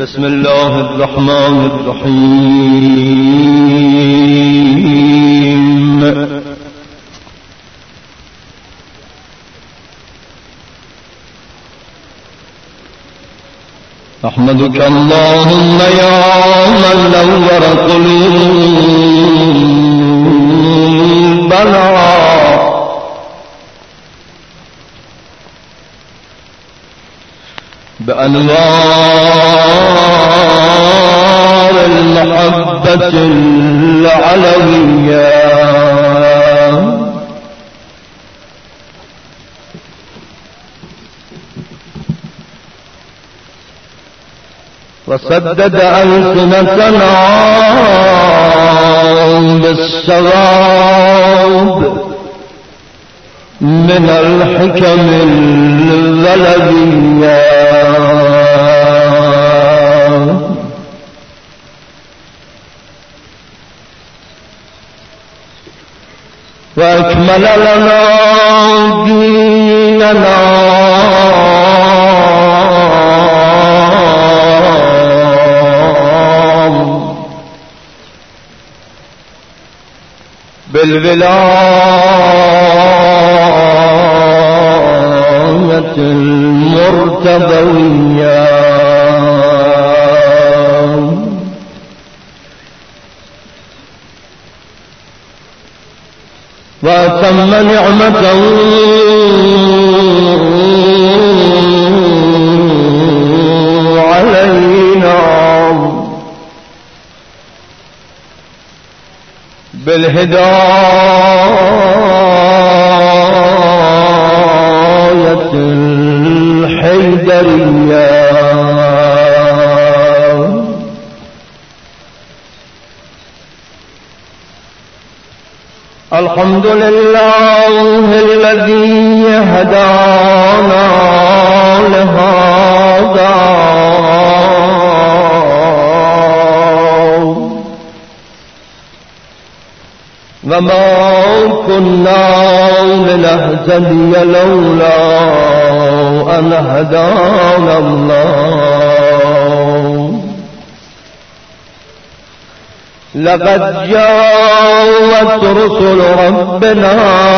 بسم الله الرحمن الرحيم. أحمدك اللهم يا من نور قلوبنا بأنوار المحبة العلوية، وسدد ألسنتنا بالصواب من الحكم الغلبية، وأكمل لنا ديننا بالولاية المرتضية، وأتم نعمته علينا بالهداية الحيدرية، الحمد لله الذي هدانا لهذا، وما كنا لنهتدي لولا أن هدانا الله. لقد جاءت رسل ربنا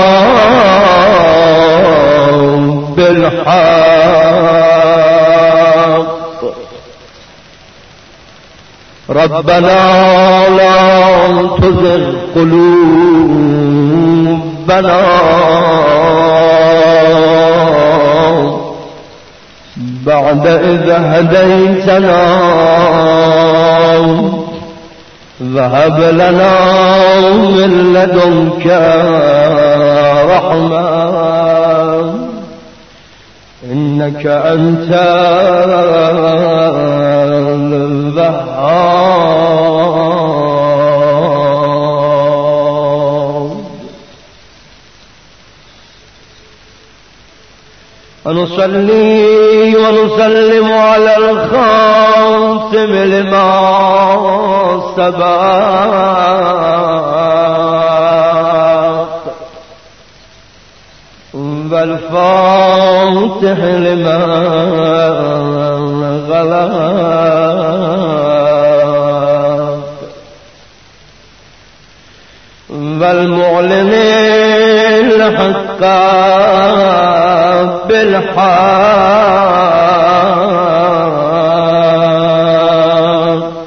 بالحق، ربنا لا تزغ قلوبنا بعد إذ هديتنا، وهب لنا من لدنك رحمة إنك أنت الوهاب. ونصلي ونسلم على الخاتم لما سبق، والفاتح لما غلق، والمعلن الحق بالحق،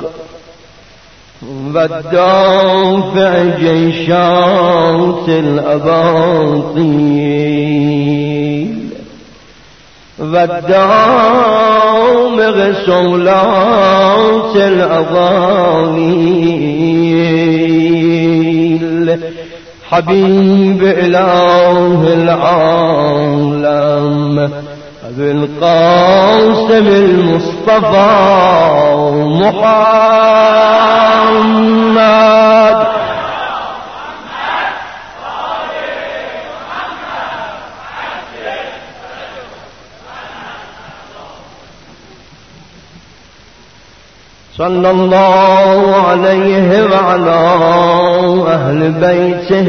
والدافع جيشات الأباطيل، والدامغ صولات الأضاليل، حبيب إله العالم أبي القاسم المصطفى محمد صلى الله عليه وعلى أهل بيته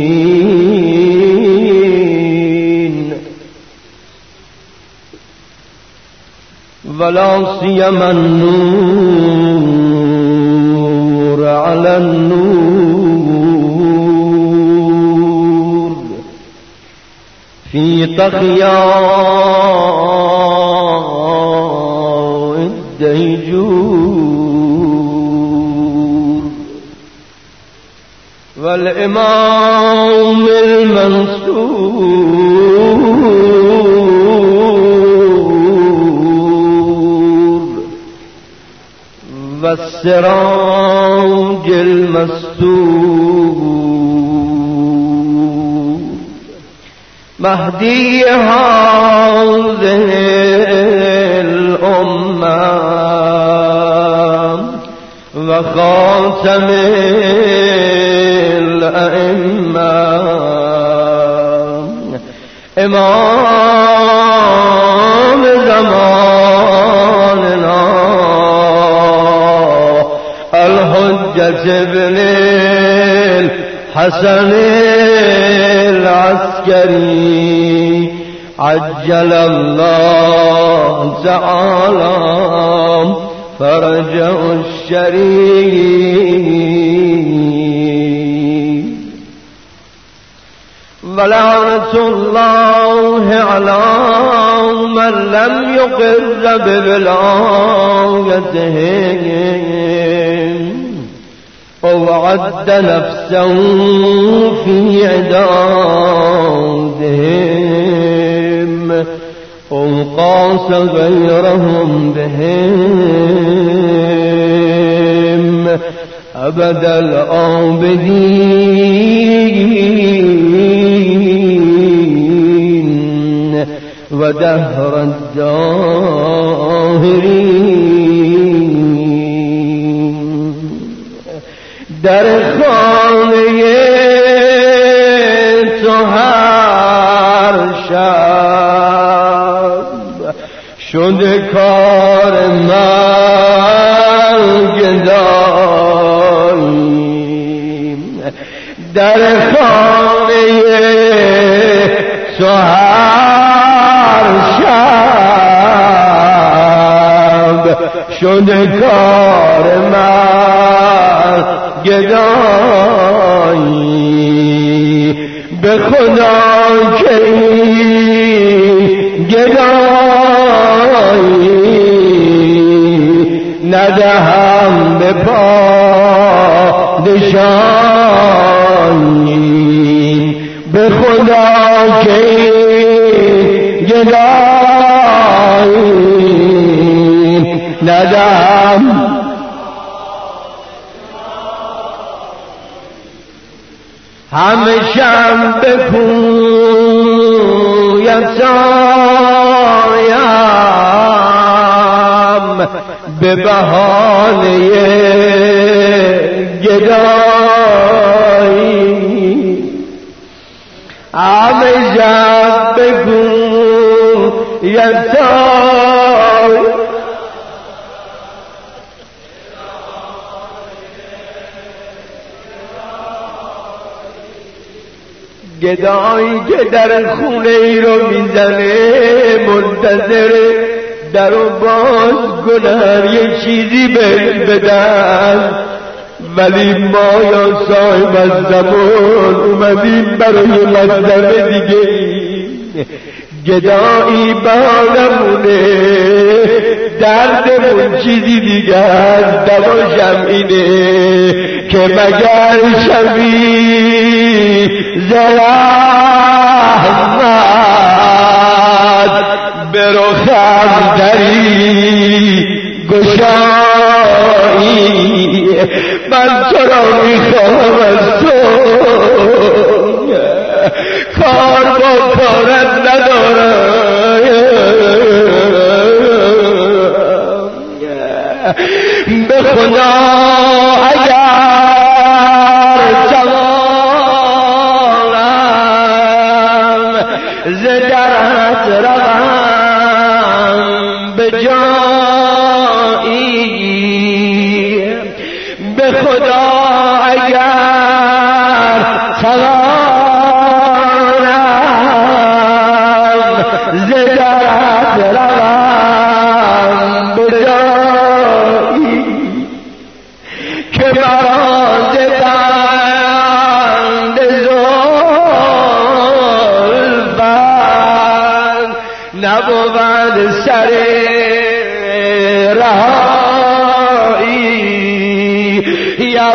الأطيبين ولا سيما النور على النور في طغيان الديجور والإمام المنصور والسراج المستور مهدي هذه الأمة وخاتم الأئمة إمام زماننا الحجة ابن الحسن العسكري عجل الله تعالى فرجه الشريف ولعنة الله على من لم يقر بولايتهم وعد نفسه في عدادهم وقاس غيرهم بهم أبد الآبدين ودهر الداهرين در خانه تو هر شب شد کار مرگ داریم در خانه تو هر شب شد کار مرگ داریم به خدا که ندهم به پادشاهی به خدا که گدایی ندهم همیشم بپویم سایم به بهانه گدایی همیشم بپویم سایم گدایی که در خونه ای رو میزنه منتظر در و باز کنن یه چیزی بدن ولی ما یا صاحب از زمان اومدیم برای مطلب دیگه گدایی بانمونه دردمون چیزی دیگه از دواشم اینه که مگر شوی زحمت به رخم دری گشایی من تو را میخواهم از تو کار با کارت ندارم به خدا اگر جوانم ز درت روم به جایی به خدا اگر توانم ز درت روم بود سر رهایی یا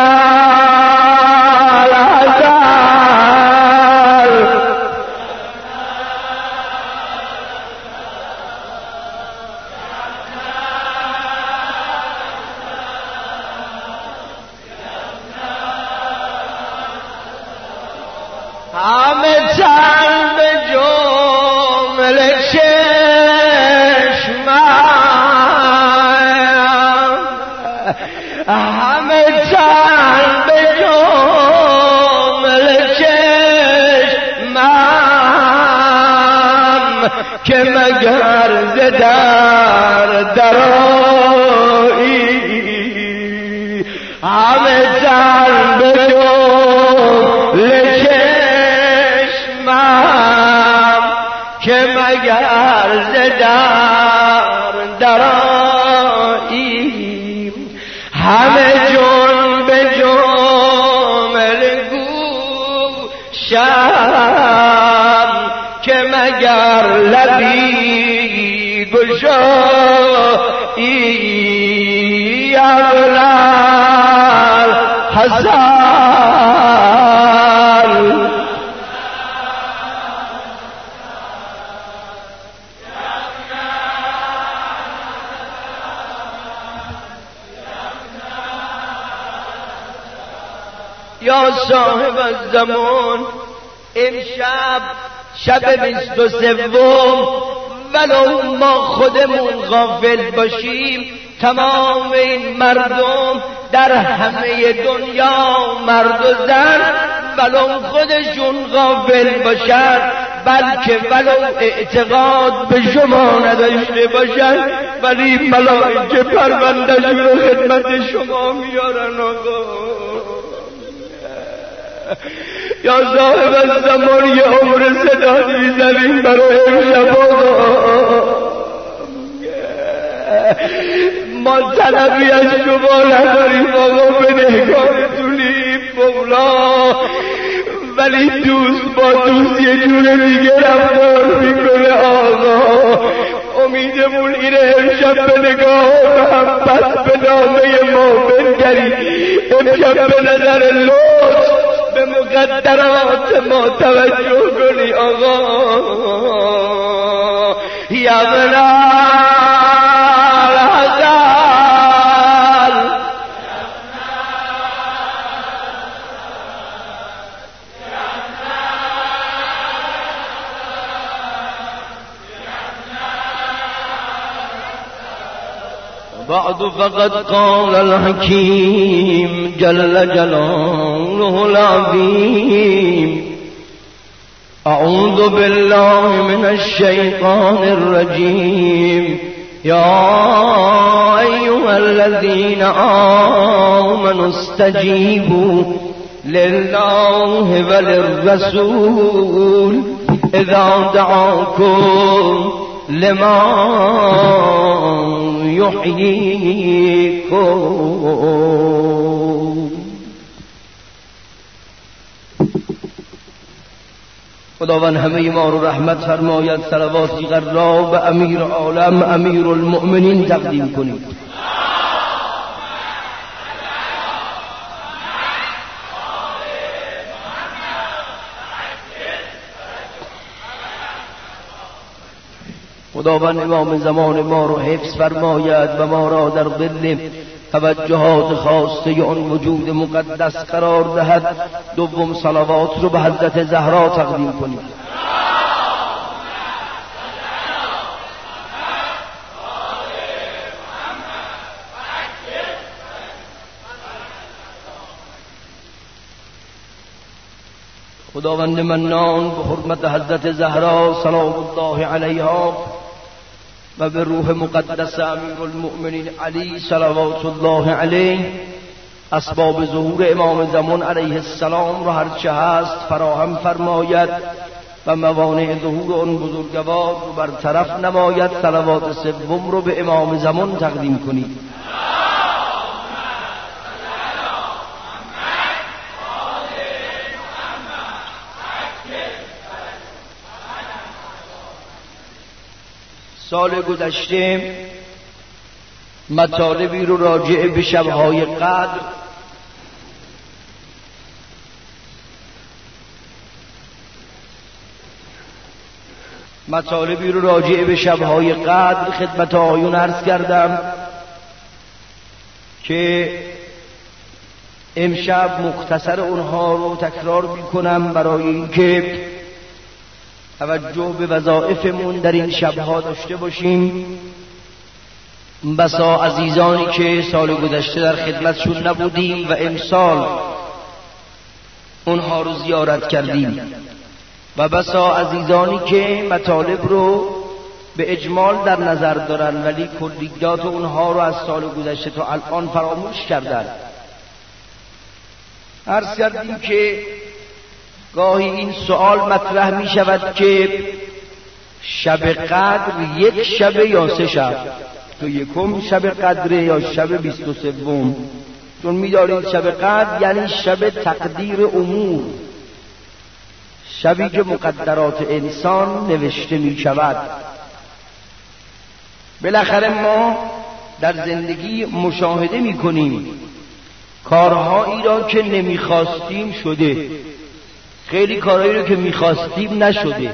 همه تن به جمله چشمم همه تن به جمله چشمم که مگر ز درایی همه تن به جمله که مگر ز درایی همه جون به جمل گوشم که مگر لبی گشایی اولال حسن یا صاحب الزمان امشب شب 23 ولو ما خودمون غافل باشیم تمام این مردم در همه دنیا مرد و زن ولو خودشون غافل باشن بلکه ولو اعتقاد به شما نداشته باشن ولی ملائکه پرونده‌شون رو خدمت شما میارن آقا یا صاحب الزمان یه عمر صدا میزنیم برای امشب ما طلبی از شما نداریم آقا به نگاهتونیم مولا ولی دوست با دوست یه جور دیگه رفتار میکنه آقا امیدمون اینه امشب به نگاه محبت به نامه ما بنگری امشب به نظر لطف به مقدرات ما توجه کنی آقا یا بلال حزال بعد فقد قال الحكيم جل جلاله العظيم أعوذ بالله من الشيطان الرجيم يا أيها الذين آمنوا استجيبوا لله وللرسول إذا دعاكم لما يحييكم. خداوند همه ما رو رحمت فرماید. صلواتی غرا به امیر عالم امیر المؤمنین تقدیم کنید. خداوند امام زمان ما رو حفظ فرماید و ما را در ظل توجهات خاصه آن وجود مقدس قرار دهد. دوم صلوات رو به حضرت زهرا تقدیم کنید. خداوند منان به حرمت حضرت زهرا سلام الله علیها و به روح مقدس امیر المؤمنین علی صلوات الله علیه اسباب ظهور امام زمان علیه السلام را هرچه هست فراهم فرماید و موانع ظهور آن بزرگوار رو برطرف نماید. صلوات سوم رو به امام زمان تقدیم کنید. سال گذشته مطالبی رو راجع به شب‌های قدر خدمت آیون عرض کردم که امشب مختصر اونها رو تکرار میکنم برای اینکه توجه به وظایفمون در این شبها داشته باشیم. بسا عزیزانی که سال گذشته در خدمتشون نبودیم و امسال اونها رو زیارت کردیم و بسا عزیزانی که مطالب رو به اجمال در نظر دارن ولی کلیات اونها رو از سال گذشته تا الان فراموش کردن. عرض کردیم که گاهی این سوال مطرح می شود که شب قدر یک شب یا 3 شب، تو یکم شب قدره یا شب 23؟ چون می دارید شب قدر یعنی شب تقدیر امور، شبی که مقدرات انسان نوشته می شود. بالاخره ما در زندگی مشاهده می کنیم کارهایی را که نمی خواستیم شده، خیلی کارهایی را که می خواستیم نشده.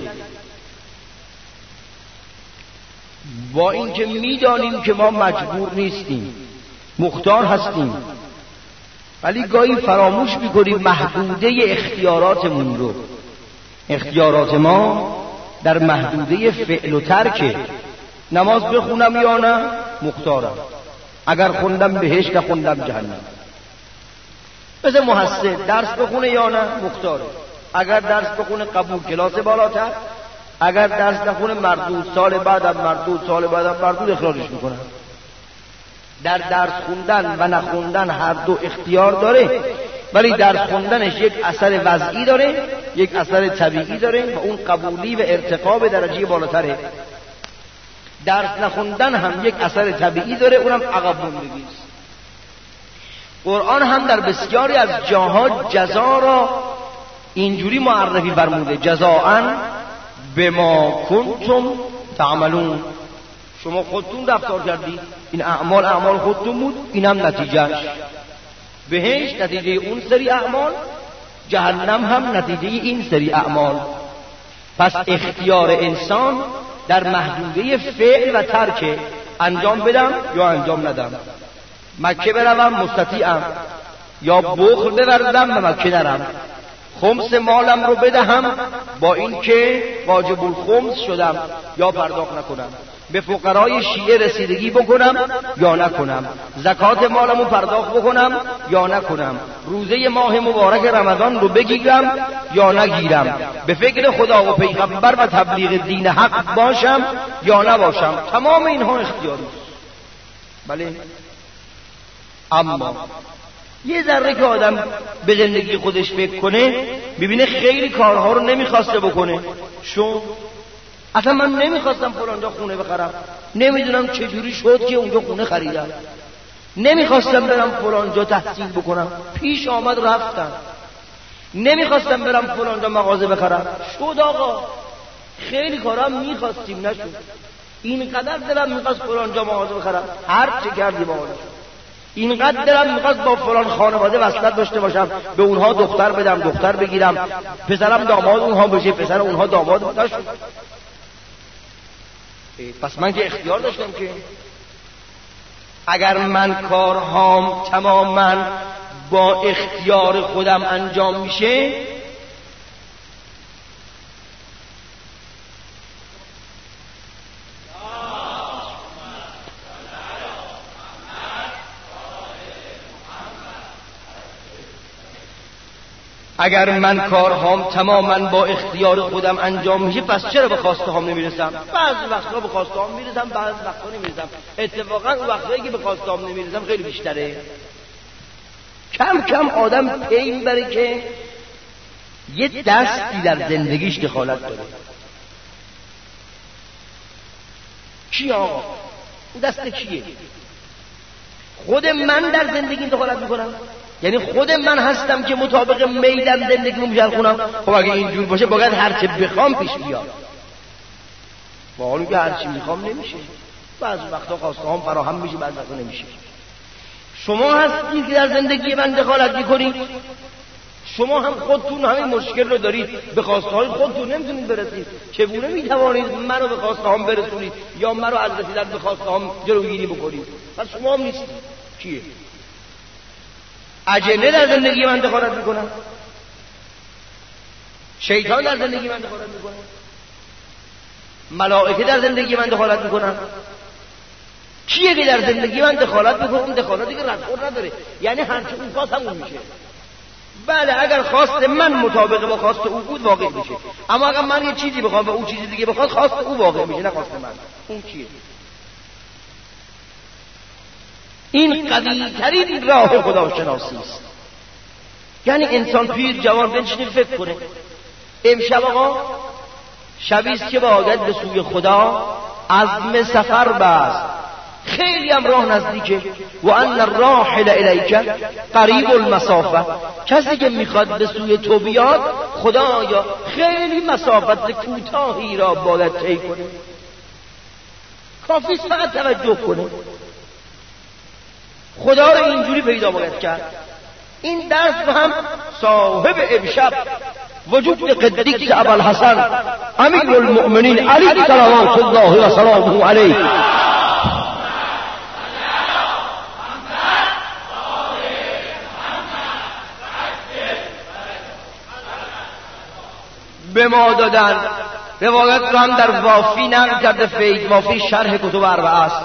با اینکه می دانیم که ما مجبور نیستیم، مختار هستیم، ولی گاهی فراموش می کنیم محدوده اختیاراتمون رو. اختیارات ما در محدوده فعل و ترکه. نماز بخونم یا نه مختارم، اگر خوندم بهشت نخوندم جهنم. مثل محصل درس بخونه یا نه مختاره، اگر درس بخونه قبول کلاس بالاتر، اگر درس نخونه مردود، سال بعدم مردود اخراجش میکنن. در درس خوندن و نخوندن هر دو اختیار داره، ولی درس خوندنش یک اثر وضعی داره، یک اثر طبیعی داره و اون قبولی و ارتقا به درجه بالاتره. درس نخوندن هم یک اثر طبیعی داره، اونم عقب موندگی است. قرآن هم در بسیاری از جاها جزا را اینجوری معرفی فرموده: جزاءً بما کنتم تعملون. شما خودتون رفتار کردید، این اعمال خودتون بود، این هم نتیجهش. بهشت نتیجه اون سری اعمال، جهنم هم نتیجه این سری اعمال. پس اختیار انسان در محدوده فعل و ترک، انجام بدم یا انجام ندم، مکه بروم مستطیعم یا بخل بورزم و مکه نرم، خمس مالم رو بدهم با اینکه واجب الخمس شدم یا پرداخت نکنم، به فقرای شیعه رسیدگی بکنم یا نکنم، زکات مالمو پرداخت بکنم یا نکنم، روزه ماه مبارک رمضان رو بگیرم یا نگیرم، به فکر خدا و پیغمبر و تبلیغ دین حق باشم یا نباشم. تمام اینها اختیاری است. بله، اما یه ذره که آدم به زندگی خودش فکر کنه ببینه خیلی کارها رو نمیخواسته بکنه. اصلا من نمیخواستم فلانجا خونه بخرم، نمیدونم چجوری شد که اونجا خونه خریدم، نمیخواستم برم فلانجا تحصیل بکنم، پیش آمد رفتم، نمیخواستم برم فلانجا مغازه بخرم، شد. آقا خیلی کارا میخواستیم نشد. اینقدر دلم میخواست فلانجا مغازه بخرم، هر چه کردی مغازه شد. اینقدر دلم میخواست با فلان خانواده وصلت داشته باشم، به اونها دختر بدم، دختر بگیرم، پسرم داماد اونها بشه، پسر اونها داماد نشد. پس من که اختیار داشتم که اگر من کارهام تماما با اختیار خودم انجام میشه، اگر من کارهام تماما با اختیار خودم انجام میشه، پس چرا به خواسته هام نمیرسم؟ بعضی وقتا به خواسته هام میرسم، بعضی وقتا نمیرسم. اتفاقا اون وقتایی که به خواسته هام نمیرسم خیلی بیشتره. کم کم آدم پی میبره که یه دستی در زندگیش دخالت داره. کی آقا؟ اون دست کیه؟ خود من در زندگیم دخالت میکنم، یعنی خود من هستم که مطابق میلم زندگیمو میچرخونم. خب اگه اینجور باشه باید هر چه بخوام پیش بیاد. با حالی که هرچی میخوام نمیشه. بعضی وقتا خواسته هم فراهم میشه، بعضی وقتا نمیشه. شما هستید که در زندگی من دخالت میکنید. شما هم خودتون همین مشکل رو دارید، به خواسته های خودتون نمیتونید برسید. چگونه میتوانید منو به خواسته هام برسونید یا منو از رسیدن به خواسته هام جلوگیری بکنید؟ پس شما هم نیستید. کیه؟ اجنه در زندگی من دخالت میکنن، شیطان در زندگی من دخالت میکنه، ملائکه در زندگی من دخالت میکنن. کیه که در زندگی من دخالت میکنه؟ اون دخالتی که ردخور نداره، یعنی هرچی اون خواست همون میشه. بله اگر خواست من مطابق با خواست او بود واقع میشه، اما اگر من یه چیزی بخوام و او چیزی دیگه بخواد خواست او واقع میشه، نه خواست من. اون کیه؟ این قوی ترین راه خداشناسی است. یعنی انسان پیر جوان بنشینه فکر کنه امشب آقا شبیست که باید به سوی خدا عزم سفر بست، خیلی هم راه نزدیکه. و ان الراحل الیک قریب المسافه، کسی که میخواد به سوی تو بیاد خدایا خیلی مسافت کوتاهی را باید طی کنه. کافیست فقط توجه کنه. خدا رو اینجوری پیدا باید کرد. این درس رو هم صاحب امشب وجود قدیس ابوالحسن امیر المؤمنین علی صلوات الله و سلامه علیه به ما دادن. روایت رو هم در وافی نقل کرده فید وافی شرح کتب اربعه است.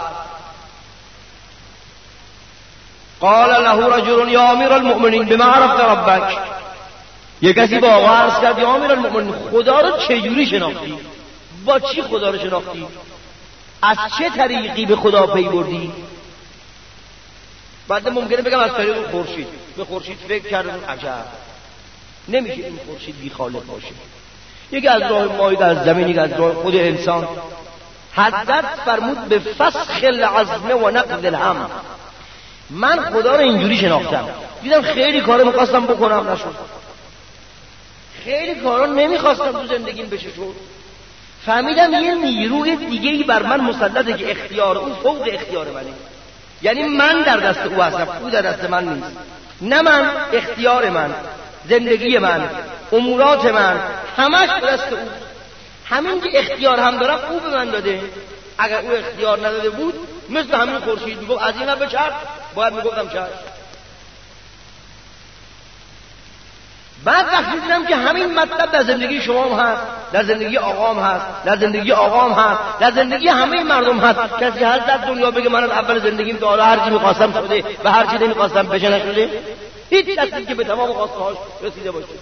قال له رجل یا امیر المؤمنین بما عرفت ربک، یک کسی با آقا عرض کرد یا امیر المؤمنین خدا رو چجوری شناختی؟ با چی خدا رو شناختی؟ از چه طریقی به خدا پی بردی؟ بعد ممکنه بگم از طریق خورشید. به خورشید فکر کردم عجب، نمیشه این خورشید بی خالق باشه. یکی از راه مایه از زمین، یکی از راه خود انسان. حضرت فرمود به فسخ العزم و نقض الهم. من خدا رو اینجوری شناختم، دیدم خیلی کارا می‌خواستم بکنم نشد، خیلی کارا نمی‌خواستم تو زندگیم بشه شد. فهمیدم یه نیروی دیگه‌ای بر من مسلطه که اختیار اون فوق اختیار منه. یعنی من در دست او هستم، او در دست من نیست. نه من، اختیار من، زندگی من، امورات من همش دست او. همین که اختیار هم دارم او به من داده. اگر او اختیار نداده بود مثل همین خورشید میگفت از این بچرخ، باید میگفتم چرخ. بعد وقتی دیدم که همین مطلب در زندگی شما هم هست، در زندگی آقام هست، در زندگی آقام هست، در زندگی همه مردم هست. کسی هست در دنیا بگه من از اول زندگیم تا حالا هر چی می‌خواستم شده و هر چی نمی‌خواستم بشه نشده؟ هیچ کسی که به تمام خواسته‌هاش رسیده باشه.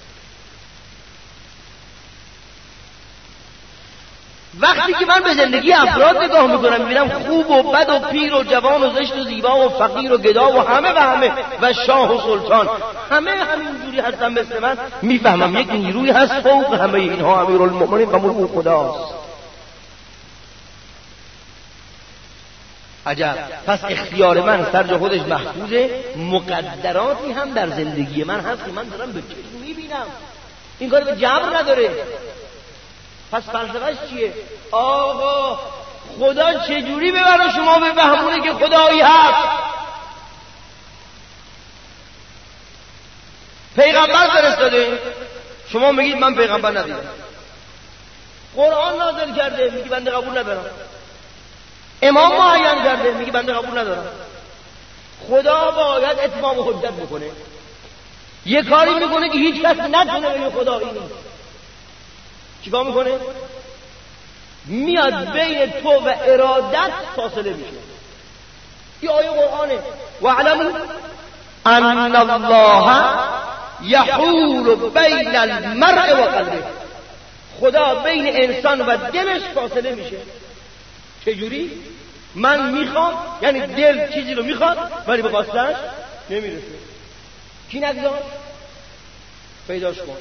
وقتی که من به زندگی افراد نگاه میکنم میبینم خوب و بد و پیر و جوان و زشت و زیبا و فقیر و گدا و همه و شاه و سلطان همه همینجوری هستن مثل من، میفهمم یک نیروی هست فوق همه اینها، امیرالمؤمنین و ملک خداست. عجب. پس اختیار من سر خودش محفوظه، مقدراتی هم در زندگی من هست که من دارم به چشم میبینم، این کار به جبر نداره. پس فلسفه‌اش چیه؟ آقا خدا چجوری ببره شما به فهمونه که خدایی هست؟ پیغمبر فرستاده، شما میگید من پیغمبر ندیدم. قرآن نازل کرده، میگی بنده قبول ندارم. امام معین کرده، میگی بنده قبول ندارم. خدا باید اتمام حجت بکنه. یه کاری میکنه که هیچ کس نتونه بگه خدایی نیست. چیکار میکنه؟ میاد بین تو و ارادت فاصله میشه. این آیه قرآنه. وَاعْلَمُوا أَنَّ اللَّهَ يَحُولُ بَيْنَ الْمَرْءِ وَقَلْبِهِ. خدا بین انسان و دلش فاصله میشه. چجوری؟ من میخوام، یعنی دل چیزی رو میخواد ولی به خواستش نمیرسه. کی نگذار؟ پیداش کن.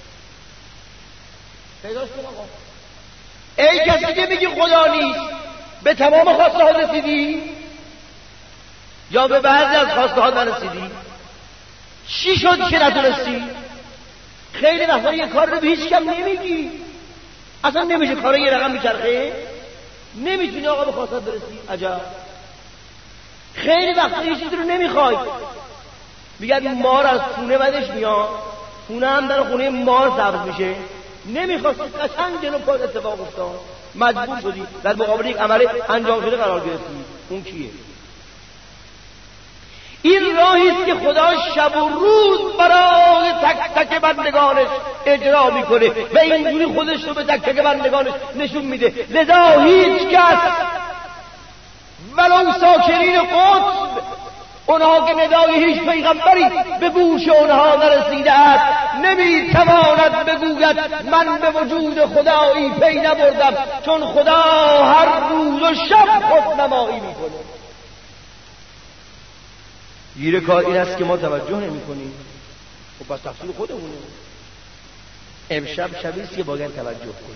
پیداش کن آقا. ای کسی که میگی خدا نیست، به تمام خواسته ها رسیدی؟ یا به بعضی از خواسته ها نرسیدی؟ چی شد که نتونستی؟ خیلی وقتا یه کار رو به هیچ کم نمیگی، اصلا نمیشه کار یه رقم میچرخه، نمیتونی آقا به خواستت برسی. عجب. خیلی وقتا یه چیزی رو نمیخوای، میگن مار از خونه بدش میاد، خونه هم در خونه مار سبز میشه، نمیخواستی قشنگ جلو پات اتفاق افتاد، مجبور شدی در مقابل یک عمل انجام شده قرار گرفتی. اون کیه؟ این راهی است که خدا شب و روز برای تک تک بندگانش اجرا میکنه و اینجوری خودش رو به تک تک بندگانش نشون میده. لذا هیچ کس ولو ساکنین قطب، اونها که ندای هیچ پیغمبری به گوش اونها نرسیده است، نمیتواند بگوید من به وجود خدایی پی نبردم، چون خدا هر روز و شب خود نمایی میکنه. گیر کار این است که ما توجه نمی کنیم. خب پس تفسیر خودمونه. امشب شبیست که باید توجه کنیم.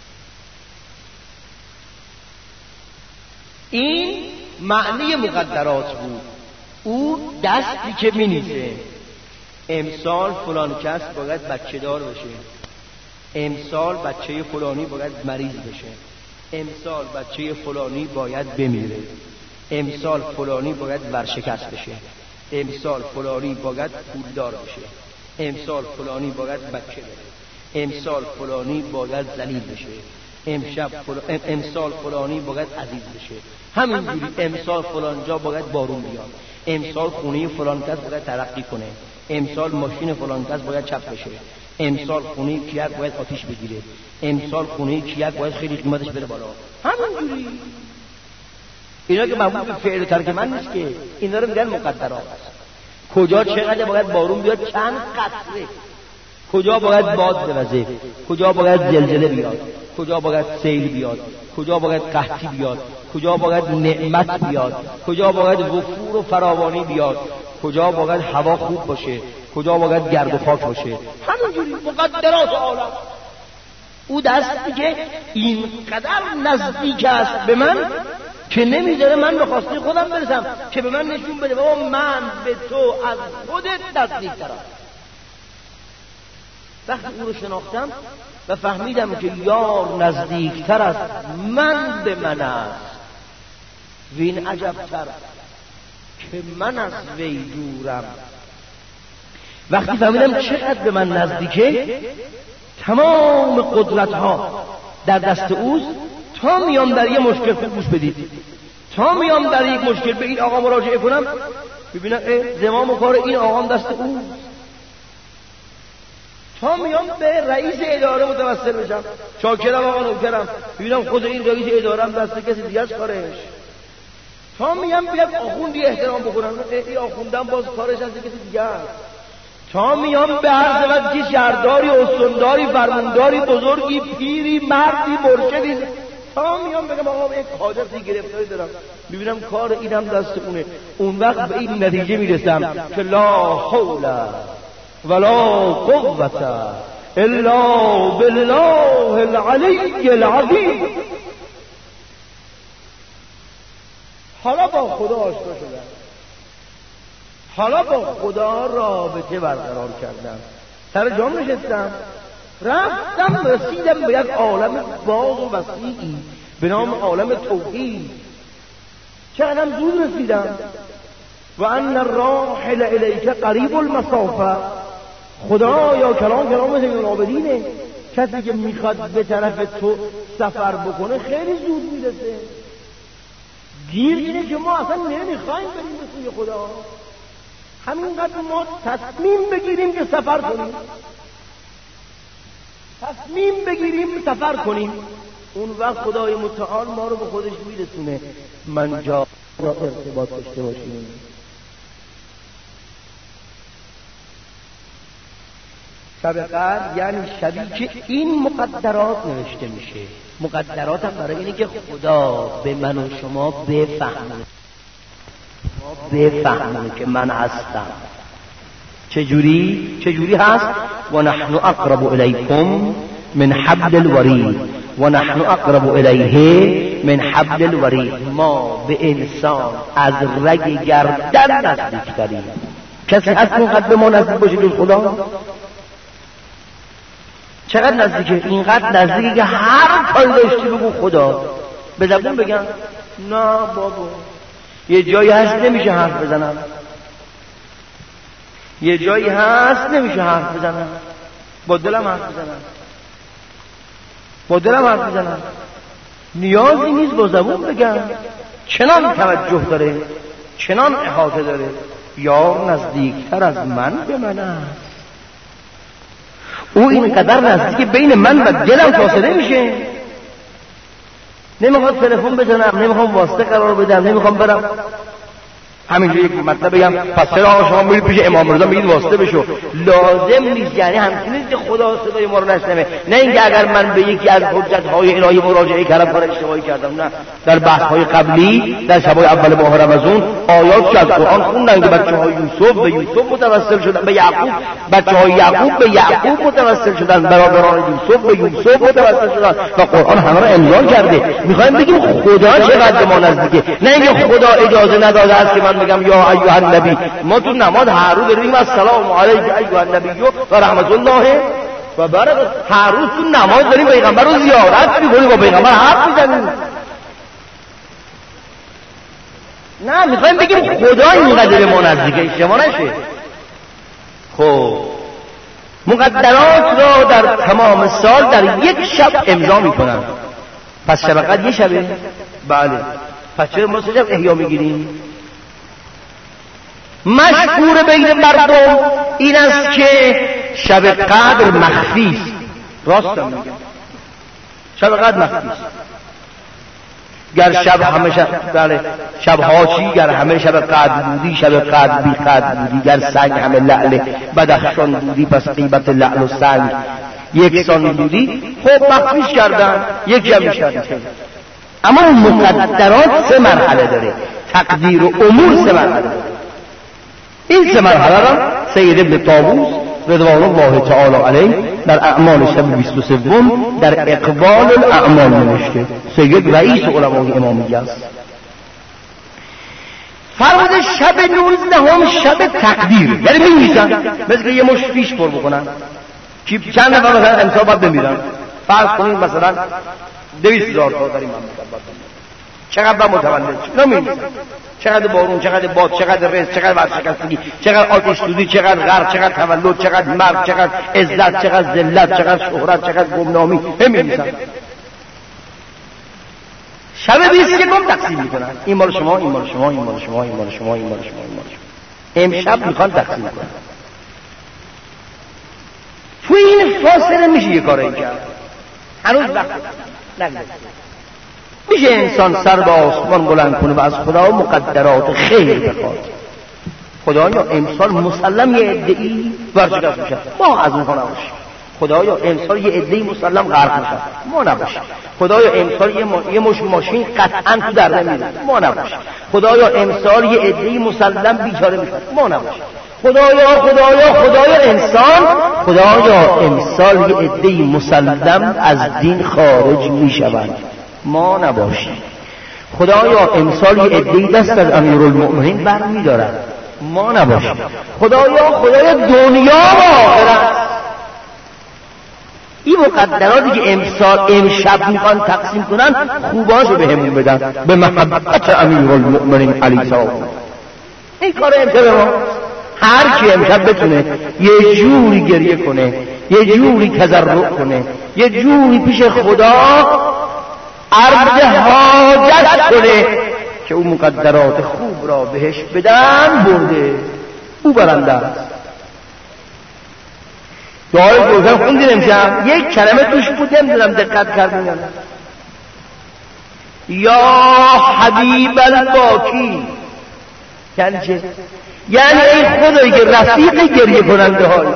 این معنی مقدرات بود. او دستی که می نیزه امسال فلان کس باید بچه دار بشه، امسال بچه فلانی باید مریض بشه، امسال بچه فلانی باید بمیره، امسال فلانی باید ورشکست بشه، امسال فلانی باید پولدار بشه، امسال فلانی باید بچه بده، امسال فلانی باید ذلیل بشه، امسال فلانی باید عزیز بشه. همینجوری امسال فلان جا باید بارون بیاد، امسال خونه فلان کس باید ترقی کنه، امسال ماشین فلان کس باید چپ بشه، امسال خونه کیک باید آتیش بگیره، امسال خونه کیک باید خیلی قیمتش بره بالا. همینجوری. اینا که مربوط به فعل و ترک من نیست که، اینا رو میگن مقدرات. کجا چقدر باید بارون بیاد، چند قطره، کجا باید باد بوزه، کجا باید زلزله بیاد، کجا باید سیل بیاد، کجا باید قحطی بیاد، کجا باید نعمت بیاد، کجا باید وفور و فراوانی بیاد، کجا باید هوا خوب باشه، کجا باید گرد و خاک باشه. همینجوری مقدرات عالم. او دستی که اینقدر نزدیک است به من که نمیذاره من به خواسته خودم برسم، که به من نشون بده بابا من به تو از خودت نزدیک‌ترم. وقتی او رو شناختم و فهمیدم که یار نزدیکتر از من به من است، وین عجبتر که من از وی دورم. وقتی فهمیدم چقدر به من نزدیکه، تمام قدرت ها در دست اوست. تا میام در یه مشکل، خوب گوش بدید، تا میام در یک مشکل به این آقا مراجعه کنم، ببینم زمام و کار این آقام دست اوست. تا میام به رئیس اداره متوسل بشم، شاکرم آقا نوکرم، ببینم خود این رئیس اداره هم دست کسی دیگه است کارش. تا میام به یک آخوندی احترام بکنم، این آخوندم باز کارش از کسی دیگه است. تا میام به هر سبب که شهرداری، استانداری، فرمانداری، بزرگی، پیری، مردی، مرشدی، تا میام بگم آقا یک حاجتی گرفتاری دارم، ببینم کار اینم دست اونه. اون وقت به این نتیجه میرسم که لا حول ولا قوة الا بالله العلی العظیم. حالا با خدا آشنا شدم، حالا با خدا رابطه برقرار کردم، سر جام نشستم، رفتم رسیدم به یک عالم باز و وسیعی به نام عالم توحید. چقدر زود رسیدم. و ان الراحل الیک قریب المسافه. خدا یا کلام زین العابدینه، کسی که میخواد به طرف تو سفر بکنه خیلی زود میرسه. گیر اینه که ما اصلا نمیخوایم بریم به سوی خدا، همینقدر ما تصمیم بگیریم که سفر کنیم، تصمیم بگیریم سفر کنیم، اون وقت خدای متعال ما رو به خودش میرسونه. من جا را ارتباط داشته باشیم. شب قدر یعنی شبی که این مقدرات نوشته میشه. مقدرات هم برای اینه که خدا به من و شما بفهمونه که من هستم. چجوری هست؟ و نحن اقرب الیکم من حبل الورید و نحن اقرب الیه من حبل الورید. ما به انسان از رگ گردن نزدیک تریم. کسی هست اونقدر به ما نزدیک باشه جز خدا؟ چقدر نزدیکه؟ اینقدر نزدیکه که هر کاری داشتی بگو خدا. به زبون بگم نه بابا، یه جایی هست نمیشه حرف بزنم، یه جایی هست نمیشه حرف بزنم، با دلم حرف بزنم، با دلم حرف بزنم، نیازی نیست با زبون بگم. چنان توجه داره، چنان احاطه داره، یار نزدیکتر از من به من است. او اینقدر نزدیک بین من و دلم فاصله میشه. نمیخواد تلفن بزنم، نمیخوام واسطه قرار بدم، نمیخوام برم همینجوری یک مطلب بگم پس چرا شما میرید پیش امام رضا میگید واسطه بشو. لازم نیست، یعنی همچنین نیست که خدا صدای ما رو نشنوه. نه اینکه اگر من به یکی از حجت‌های الهی مراجعه کردم کار اشتباهی کردم. نه، در بحث‌های قبلی در شب‌های اول ماه رمضان آیات از قرآن خوندن که بچه‌های یوسف به یوسف متوسل شدن، به یعقوب، بچه‌های یعقوب به یعقوب متوسل شدن، برادران یوسف به یوسف متوسل شدن و قرآن همه رو امضا کرده. می‌خوایم بگیم خدا چقدر ما نزدیکه، نه اینکه خدا اجازه نداده است که من بگم یا ایها النبی. ما تو نماز هر روز داریم السلام علیک ایها النبی و رحمت الله و برکاته. هر روز تو نماز داریم پیغمبر رو زیارت می‌کنیم، با پیغمبر حرف می‌زنیم. نه، می‌خوایم بگیم خدا اینقدر به ما نزدیکه، اشتباه نشه. خب مقدرات را در تمام سال در یک شب امضا می‌کنن. پس شب قدر یه شبه؟ بله. پس چرا ما 3 شب احیا می‌گیریم؟ مشهور بین مردم این است که شب قدر مخفی است. راستم میگم، شب قدر مخفی است. گر شب همه شب، بله، شب‌ها چی؟ گر همه شب قدر بودی شب قدر بی قدر بودی، گر سنگ همه لعل بدخشان بودی پس غیبت لعل و سنگ یکسان بودی. خب مخفیش کردن، یک شب می‌شد. اما مقدرات 3 مرحله داره، تقدیر و امور 3 مرحله داره. این 3 مرحله را سید ابن طاووس رضوان الله تعالی علیه در اعمال شب 23 در اقبال الاعمال نوشته. سید رئیس علمای امامیه است. فرمود شب 19 شب تقدیر، یعنی می‌نویسن مثل که یه مش فیش پر بکنن. چند نفر مثلا امسال باید بمیرن، فرض کنید مثلا 200,000 تا در این مملکت، چقدر متولد شد نمی‌نویسن. چقدر بارون، چقدر باد، چقدر رزق، چقدر ورشکستگی، چقدر آتش سوزی، چقدر غرق، چقدر تولد، چقدر مرگ، چقدر عزت، چقدر ذلت، چقدر شهرت، چقدر گمنامی نمی‌نویسن. شب 21 تقسیم می‌کنن. این مال شما، این مال شما، این مال شما، این مال شما، این مال شما، این مال شما. امشب می‌خوان تقسیم کنن. تو این فاصله میشه یه کاری کرد. هنوز وقت نگذشته. میشه انسان سر به آسمان بلند کنه و از خدا مقدرات خیر بخواد. خدایا امسال مسلم یه عده‌ای ورشکست میشه، ما از اونها نباشیم. خدایا امسال یه عده‌ای مسلم غرق میشه، ما نباشیم. خدایا امسال یه مش ماشین قطعاً تو در نمیره، ما نباشیم. خدایا امسال یه عده‌ای مسلم بیچاره میشه، ما نباشیم. خدایا انسان، خدایا امسال یه عده‌ای مسلم از دین خارج میشوند، ما نباشیم. خدایا امسال یه عده‌ای دست از امیرالمؤمنین برمی‌دارن، ما نباشیم. خدایا دنیا و آخرت. این مقدراتی که امشب میخوان تقسیم کنن خوباشو بهمون بدن به محبت امیرالمؤمنین علیه السلام. این کار امشب ما هر کی امشب بتونه یه جوری گریه کنه، یه جوری تضرع کنه، یه جوری پیش خدا عرض حاجت کنه که اون مقدرات خوب را بهش بدن، برده، او برنده است. دعای گفتم خوندین امشب یک کلمه توش بود، نمیدونم دقت کردین یا نه. یا حبیب الباکی، یعنی چه؟ یعنی ای خدایی که رفیق گریه کننده های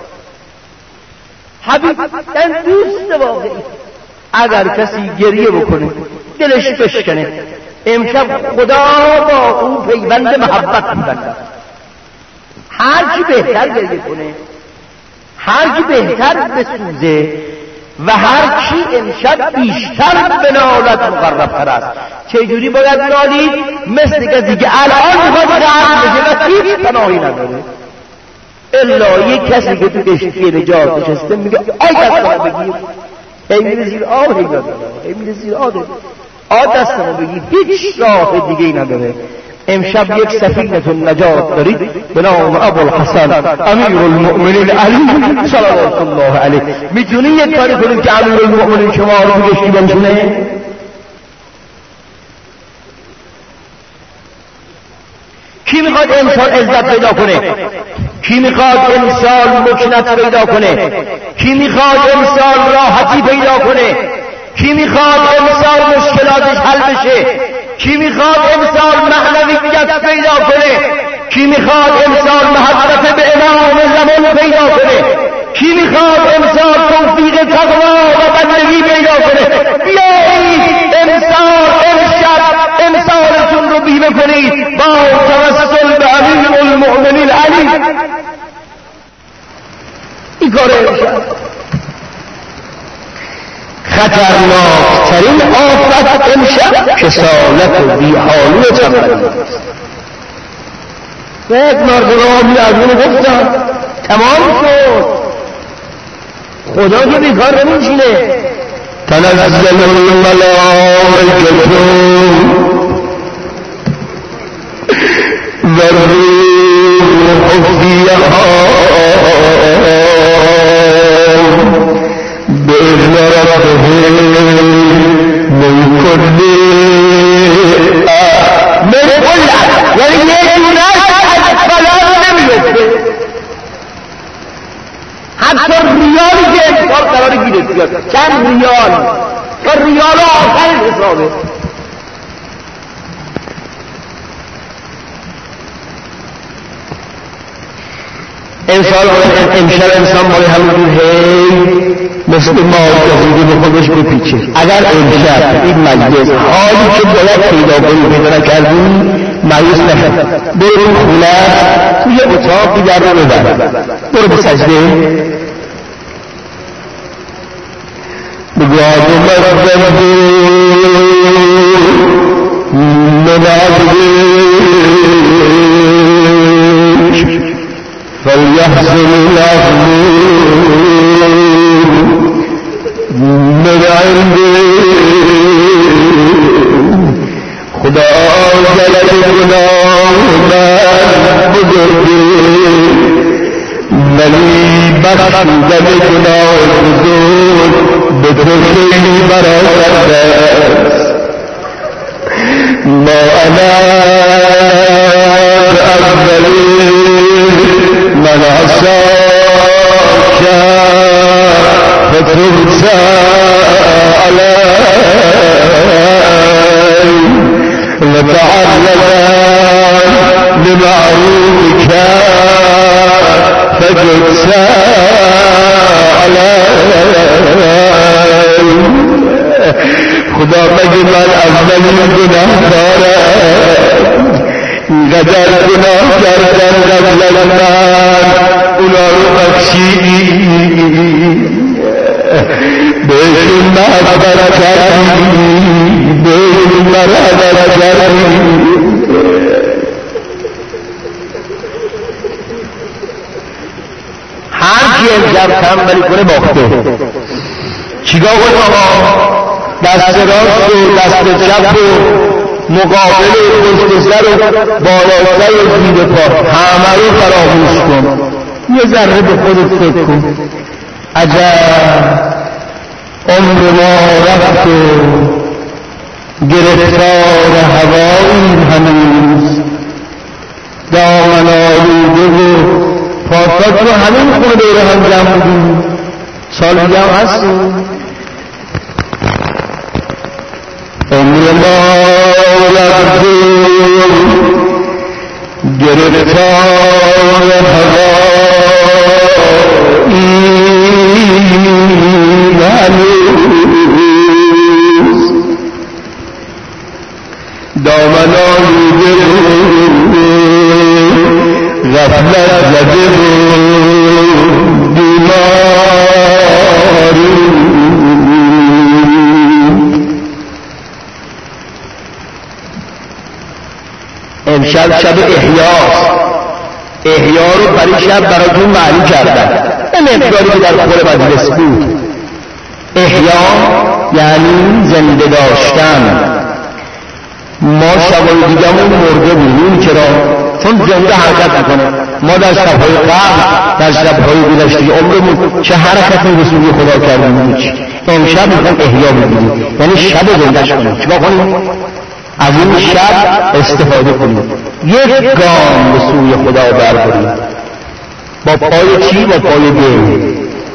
حبیب، یعنی دوست واقعی. اگر کسی گریه بکنه دلش بشکنه، امشب خدا با اون پیوند محبت می‌بنده. هر کی بهتر گریه کنه، هر کی بهتر بسوزه و هر کی امشب بیشتر بنالت مقربتر است. چجوری باید نالید؟ مثل کسی که الان میخواد غرق بشه و هیچ پناهی نداره. الا یک کسی که تو کشتی نجات نشسته میگه آی دستمو بگیر، میره زیر آب، میره زیر آب دستمو بگیر، هیچ راه دیگه ای نداره. امشب یک سفینه نجات دارید به نام ابوالحسن امیرالمؤمنین علی صلوات الله علیه. میتونی یک کاری کنید که امیرالمؤمنین شما رو کشتی بنشونه؟ کی میخواد انسان عزت پیدا کنه؟ کی میخواد انسان مکنت پیدا کنه؟ کی میخواد انسان راحتی پیدا کنه؟ کی میخواد انسان مشکلاتش حل بشه؟ کی میخواد انسان معنویت پیدا کنه؟ کی میخواد انسان محبت به امام زمان پیدا کنه؟ کی میخواد انسان توفیق تقوا و بندگی پیدا کنه؟ بیایید انسان امشب انسانتون رو بیمه کنید با توسل به امیرالمؤمنین علی. این کاره امشب خطرناکترین آفت امشب کسالت و بیحالی تنبلی. یک مردمی از اون گفتم تمام شد، خدا که بیکار نمیشینه. تنزل الملائکة والروح فیها بإذن ربهم من كل یعنی یک دونش از فلان نمیفته. حتی ریالی که انسان قراره گیره چند ریال و ریال آخر حسابه. انسان امشب انسان مال همون هی مثل مال به خودش بپیچه. اگر امشب این مجلس حالی که باید پیدا کنی پیدا نکردی مایوس نشد، برو خونه توی اتاق دیگر رو ببر، برو به سجده بگو آدم ربی من عبدش فلیحزن الأغمون من عندي خدا جلد گناه من بزرگی ولی بخشیدن گناه بزرگ به تو خیلی برآورده است. ما انا اولی من عصاك فترسى علي وتعرضا لمعروفك فترسى علي. خدا مگه من اولین گناه دارم؟ قدر گناه کردن قبل از من اونا رو بخشیدی، بهشون محبت کردی، بهشون محبت کردی. هر کی امشب تنبلی کنه باخته. چیکار کنیم آقا؟ دست راست و دست چپ و مقابل پشت سر و بالا سر و زیر پا همه رو فراموش کن. یه ذره به خودت فکر کن. عجب عمر ما رفت و گرفتار هوایی هنوز، دامن آلوده و پاسات رو همین خونه دور هم جمع بودیم، سال دیگه هم هستیم. عمر ما رفت گرفتار هوایی هنوز، دامن آلوده غفلت زده بیماری. امشب شب احیاست. احیا رو برای شب براتون معنی کردن، این مقداری که در خور مجلس بود. احیا یعنی زنده داشتن. ما شبای دیگمون مرده بودیم، چرا؟ چون زنده حرکت میکنه. ما در شبهای قبل، در شبهای گذشته عمرمون چه حرکتی به سوی خدا کردیم؟ امشب میخوام احیا بگیریم، یعنی شب زندهش کنیم. چیکار کنیم؟ از این شب استفاده کنیم، یک گام به سوی خدا برداریم. با پای چی؟ با پای دل.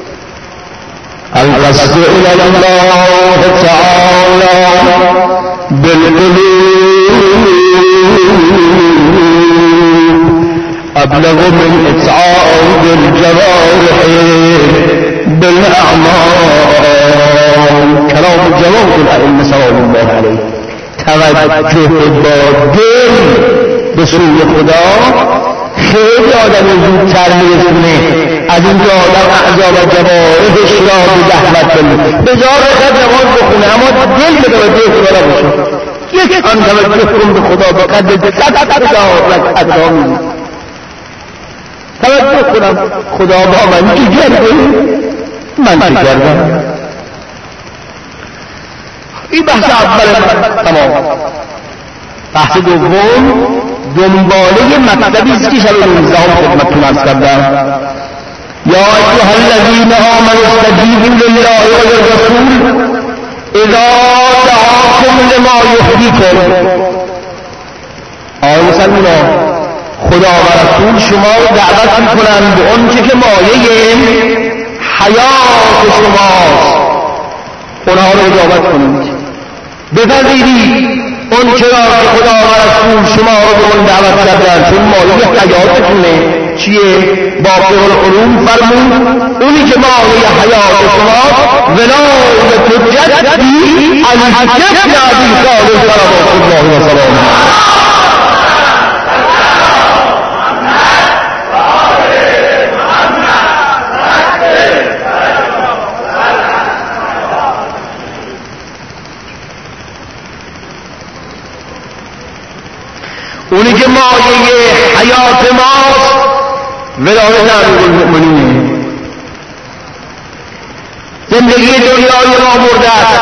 القصد الی الله تعالی بالقلوب ابلغ من اطعاد الجوارح بالاعمال. کلام جواد الائمه سلام الله علیه. توجه با دل به سوی خدا خیلی آدم زودتر میرسونه از اینکه آدم اعضا و جوارحش را به زحمت کنه. بذار رکعت نماز بخونه اما دل به توجه خدا باشه. یک آن توجه کن به خدا به قدر 100 رکعت را می‌کنی. توجه کنم خدا با من چی کرده؟ من چی کردم؟ این بحث اول تمام. بحث دوم دنباله مطلبی است که شب 19 خدمتتون عرض کردم. یا ایها الذین آمنوا استجیبوا لله وللرسول اذا دعاکم لما یحییکم. آیا مسلمانان، خدا و رسول شما رو دعوت میکنند به اون چه که مایه حیات شماست، اونها رو اجابت کنید. بپذیرید اون چرا که خدا و رسول شما رو به اون دعوت کردن، چون مایه حیاتتونه. چیه؟ باقی العلوم فرمون اونی که مایه حیات شما ولایت جدی الحجب نبی صالح صلوات الله و سلامه. اونی که مایه حیات ماست ولایت امیرالمؤمنین. زندگی دنیای ما مرده است،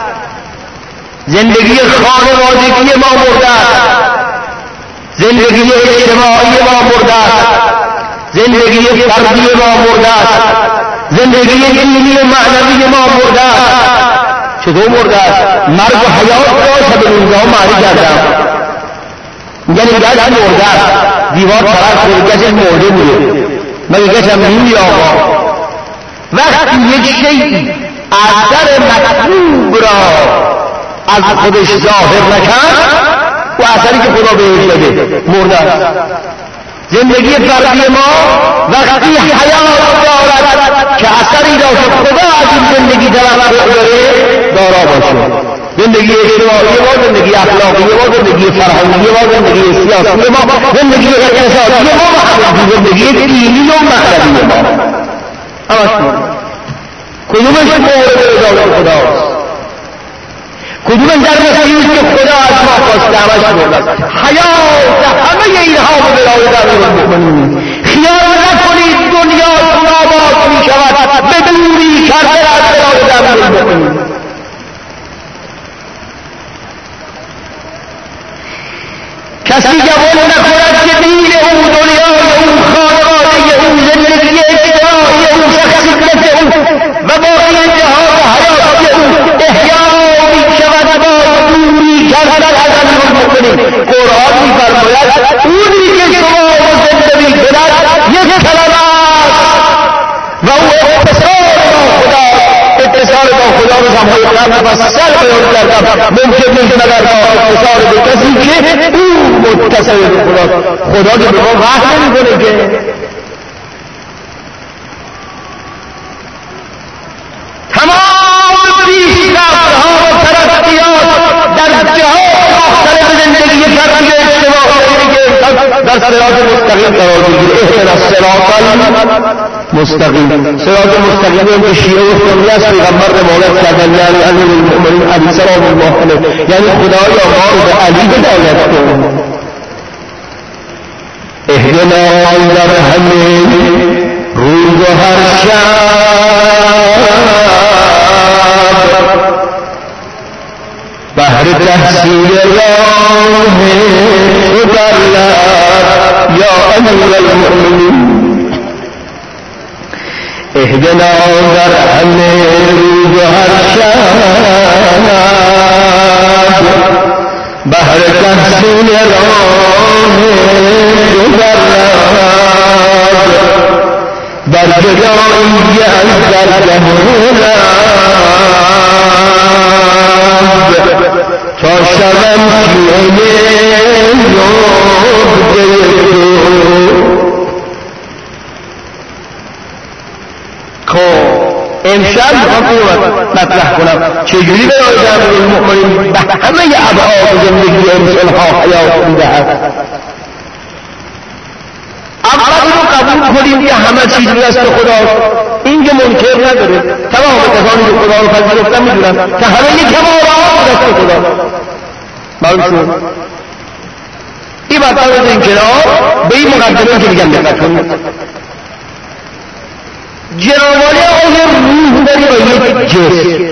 زندگی خانوادگی ما مرده است، زندگی اجتماعی ما مرده است، زندگی فردی ما مرده است، زندگی دینی و معنوی ما مرده است. چطور مرده است؟ مرگ و حیات را شب 19 معنی کردم. یعنی گشت مرده است، دیوار طرف شده گشت مرده بوده، مگه گشت هم نمیدی آقا. وقتی یک شیئی اثر مطلوب را از خودش ظاهر نکرد و اثری که خدا بهش داده مرده است. زندگی فردی ما وقتی حیات دارد که اثری را که خدا از این زندگی توقع داره دارا باشه. زندگی اجتماعی ما، زندگی اخلاقی ما، زندگی فرهنگی ما، زندگی سیاسی ما، زندگی اقتصادی ما، زندگی دینی و معنوی ما، همش کدومش مورد رضایت خداست؟ کدومش در مسیحی که خدا از ما خواسته؟ همش مورد است. حیات همه اینها به ولایت امیرالمؤمنین. خیال نکنید دنیاتون آباد میشود به دوری کرده از ولایت امیرالمؤمنین. کسی گمان نکند که دین او، دنیای او، خانواده او، زندگی اجتماعی او، شخصیت او و باقی جهان حیاتی او احیا میشود با دوری کردن از امیرالمؤمنین. قرآن میفرماید اونی که شما رو زنده میکند یک کلمه است و او اتصال با خدا. اتصال با خدا رو زمهای قبل مفصل بیان کردم. ممکن نیست مگر با اتصال به کسی که او متصل به خدا. خدا که به ما وحی نمیکنه که. تمام پیشرفت‌ها و ترقیات در جهان مختلف زندگی فردی اجتماعی که در صراط مستقیم قرار میگیره. اهدنا الصراط مستقیم. صراط مستقیم که شیعه و سنی است پیغمبر روایت کردن، یعنی امیرالمؤمنین علی سلام الله علیه، یعنی خدایا ما رو به علی هدایت کن. اهدنا الى مدلل یا امیر المؤمنین اهدنا در همه روز و هر شب بهر تحسین راه مدلل در جدایی از درگه تا شبم شیعه امشب میخوام اینو مطرح کنم چجوری برای امیرالمؤمنین به همه ابعاد زندگی انسانها حیات میدهد. اول اینو قبول کنیم که همه چیز دست خداست، این که منکر نداره. تمام کسانی که خدا رو پذیرفتن میدونن که همه کمالات دست خداست. معلوم شد؟ این مطلب رو این کنار به این مقدمه که میگم دقت کنید. جنابالی آقای روح داری با یک جسم،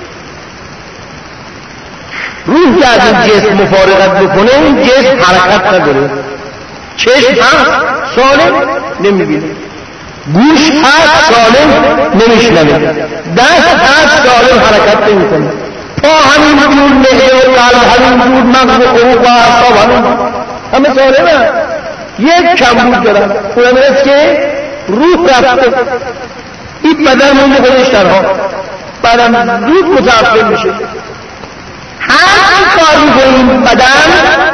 روح که از این جسم مفارقت بکنه این جسم حرکت نداره. چشم هست سالم نمیبینه، گوش هست سالم نمیشنوه، دست هست سالم حرکت نمیکنه، پا همین جور، نهه و قلب همین جور، مغز و عروق و اعصاب همه سالمه. یک کمبود دارن، اونم است که روح رفته، این بدن مونده خودش تنها، بعدم زود متعفن میشه. هر کار میکنه این بدن،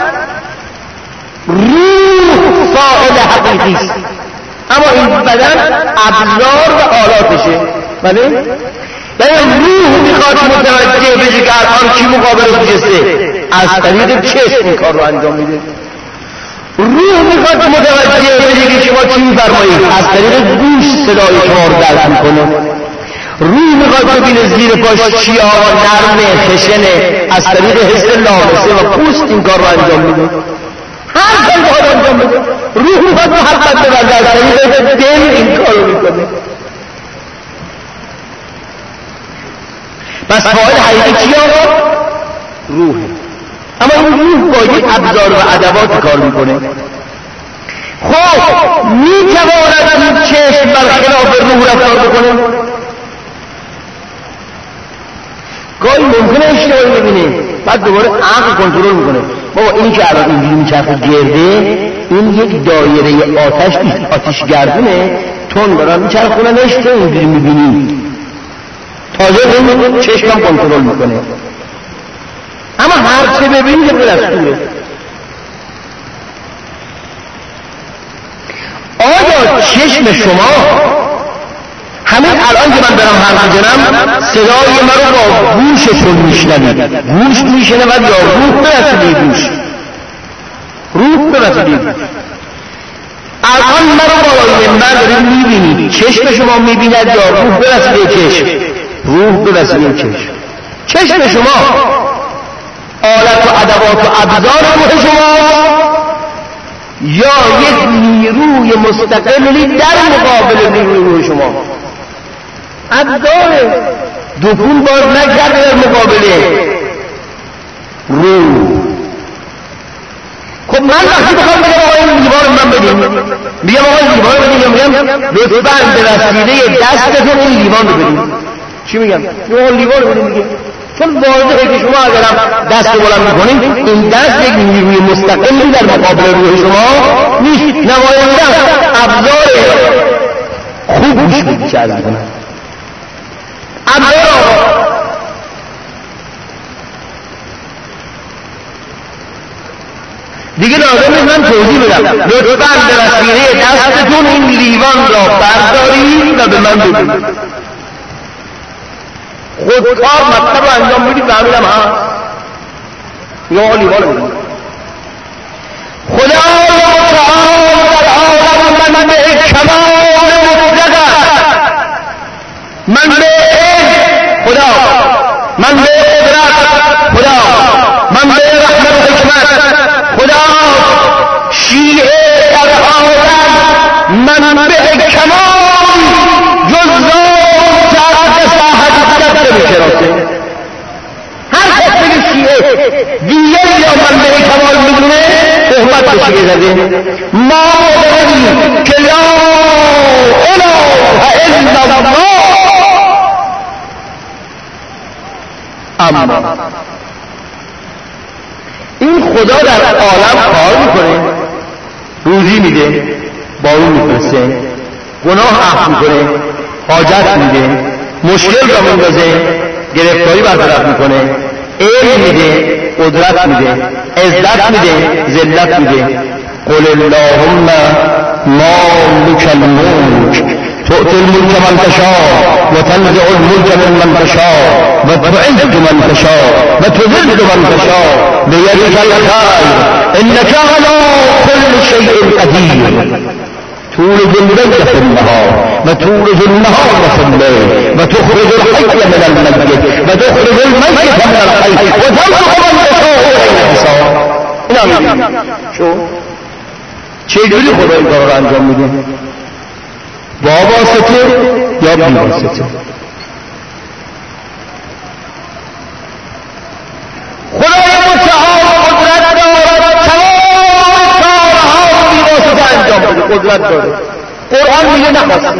روح فاعل حقیقی است، اما این بدن ابزار و آلاتشه. بله؟ یعنی روح میخواد متوجه بشه که الان کی مقابل جسته، از طریق چشم این کار رو انجام میده. روح میخواد متوجه بشه که شما چی میفرمایید، از طریق گوش صدای شما رو درک میکنه. روح میخواد ببینه زیر پاش چیا نرمه خشنه، از طریق حس لامسه و پوست این کار رو انجام میده. هر کاری باید انجام بده. روح میخواد محبت ببرده، از طریق دل این کار رو میکنه. پس فاعل حقیقی چی آقا؟ روحه. اما این روح با یک ابزار و ادوات کار میکنه. خب میتواند این چشم برخلاف روح رفتار بکنه؟ گاهی ممکنه اشتباهی ببینه، بعد دوباره عقل کنترل میکنه. بابا اینی که الان اینجوری میچرخه گرده، این یک دایره آتش گردونه، تون دارن میچرخوننش، تو اینجوری میبینی. تازه این چشمم کنترل میکنه. اما هر چه ببینی که به دستوره. آیا چشم شما همین الان که من دارم حرف میزنم صدای من رو با گوشتون میشنوید، گوش میشنود یا روح به وسیله گوش؟ روح به وسیله گوش. الان من رو بالای منبر دارید میبینید، چشم شما میبیند یا روح به وسیله چشم؟ روح به وسیله چشم. چشم شما آلت و ادوات و ابزار روح شما یا یک نیروی مستقلی در مقابل نیروی روح شما؟ ابزار دکون باز نکرده در مقابله روح. خب من وقتی بخوام بگم آقای این لیوان من بدیم، بگم آقای لیوان بدیم، میگم لطفاً به وسیله دستتون این لیوان رو بدیم. چی میگم؟ آقای لیوان رو بدیم میگه، چون واضحه که شما اگرم دست بلند میکنید این دست یک نیروی مستقلی در مقابل روح شما نیست. نماینده ابزار خوب گوش بدید چه عرض کنم. دیگه لازم نیست من توضیح بدم. لطفاً به وسیله دستتون این لیوان را بردارید و به من بدید. خودکار مطلب رو انجام بدید و همینم هست. یا لیوان بدید. خدا تعالی در عالم من به کمال مطلق، من به خدا، من به قدرت خدا، من به رحمت و حکمت خدا، شیعه در عالم من به کمال جزات تحت ساحت نمیشناسه. هر کس بگه شیعه دیگری یا من به بشه زده ما معتقدیم که لا اله الا الله، اما این خدا در عالم کار میکنه، روزی میده، بارون میفرسته، گناه عفو میکنه، حاجت میده، مشکل را میندازه، گرفتاری برطرف میکنه، علم میده، قدرت میده، عزت میده، ذلت میده. قل اللهم مالک الملک تؤتی الملک من تشاء و تنزع الملک ممن تشاء و تعز من تشاء و تذل من تشاء بیدک الخیر انک علی كل شیء قدیر تولج الليل في النهار وتولج النهار في الليل وتخرج الحي من الميت وتخرج الميت من الحي وترزق من تشاء بغير حساب. اینا شو چجوری خدا این کار رو انجام میده؟ با واسطه یا بی واسطه؟ خدای متعال قدرت دارد تمام کارها رو بی واسطه انجام بده، قدرت داره. قرآن میگه نخواست،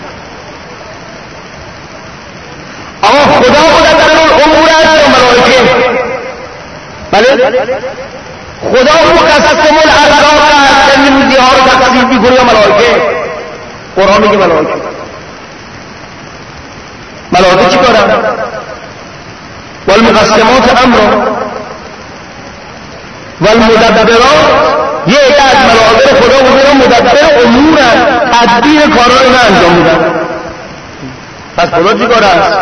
اما خدا مدبر الامور است یا ملائکه؟ بله، خدا مقسم الارزاق است، این روزی ها رو تقسیم میکنه یا ملائکه؟ قرآن میگه ملائکه. ملائکه چی کارن؟ والمقسمات امرا والمدبرات، یه عده از ملائکه خدا بودن مدبر امور است، تدبیر کارا رو انجام میدن. پس خدا چی کار است؟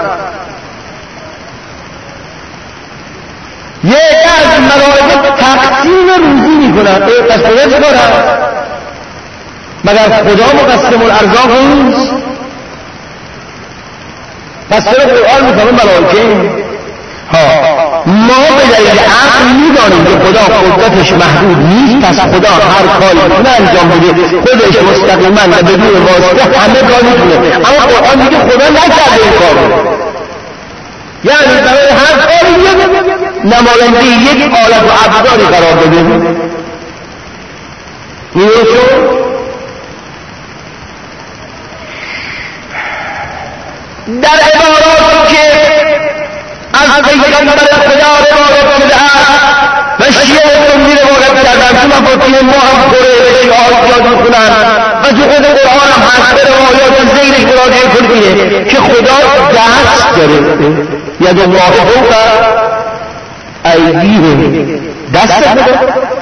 یه عده از ملائکه تقسیم روزی میکنن، پس خدا چی کار است؟ مگر خدا مقسم الارزاق نیست؟ پس چرا قرآن میکنه ملائکه؟ ما به دلیل عقل میدانیم که خدا قدرتش محدود نیست، پس خدا هر کاری میتونه انجام بده، خودش مستقیما و بدون واسطه همه کار میتونه. اما قرآن میگه خدا نکرده این کار رو، یعنی برای هر کاری نماینده یک آلت و ابزاری قرار بده. میرسو در عباراتی که از پیغمبر خدا روایت شده است و شیعه سنی روایت کردن، تو مفاهیم ما هم خوره شیعه زیاد میکنن و تو خود قرآن هم هست به روایات زیرش مراجعه کنید که خدا دست داره، ید الله فوق ایدیهم، دست داره.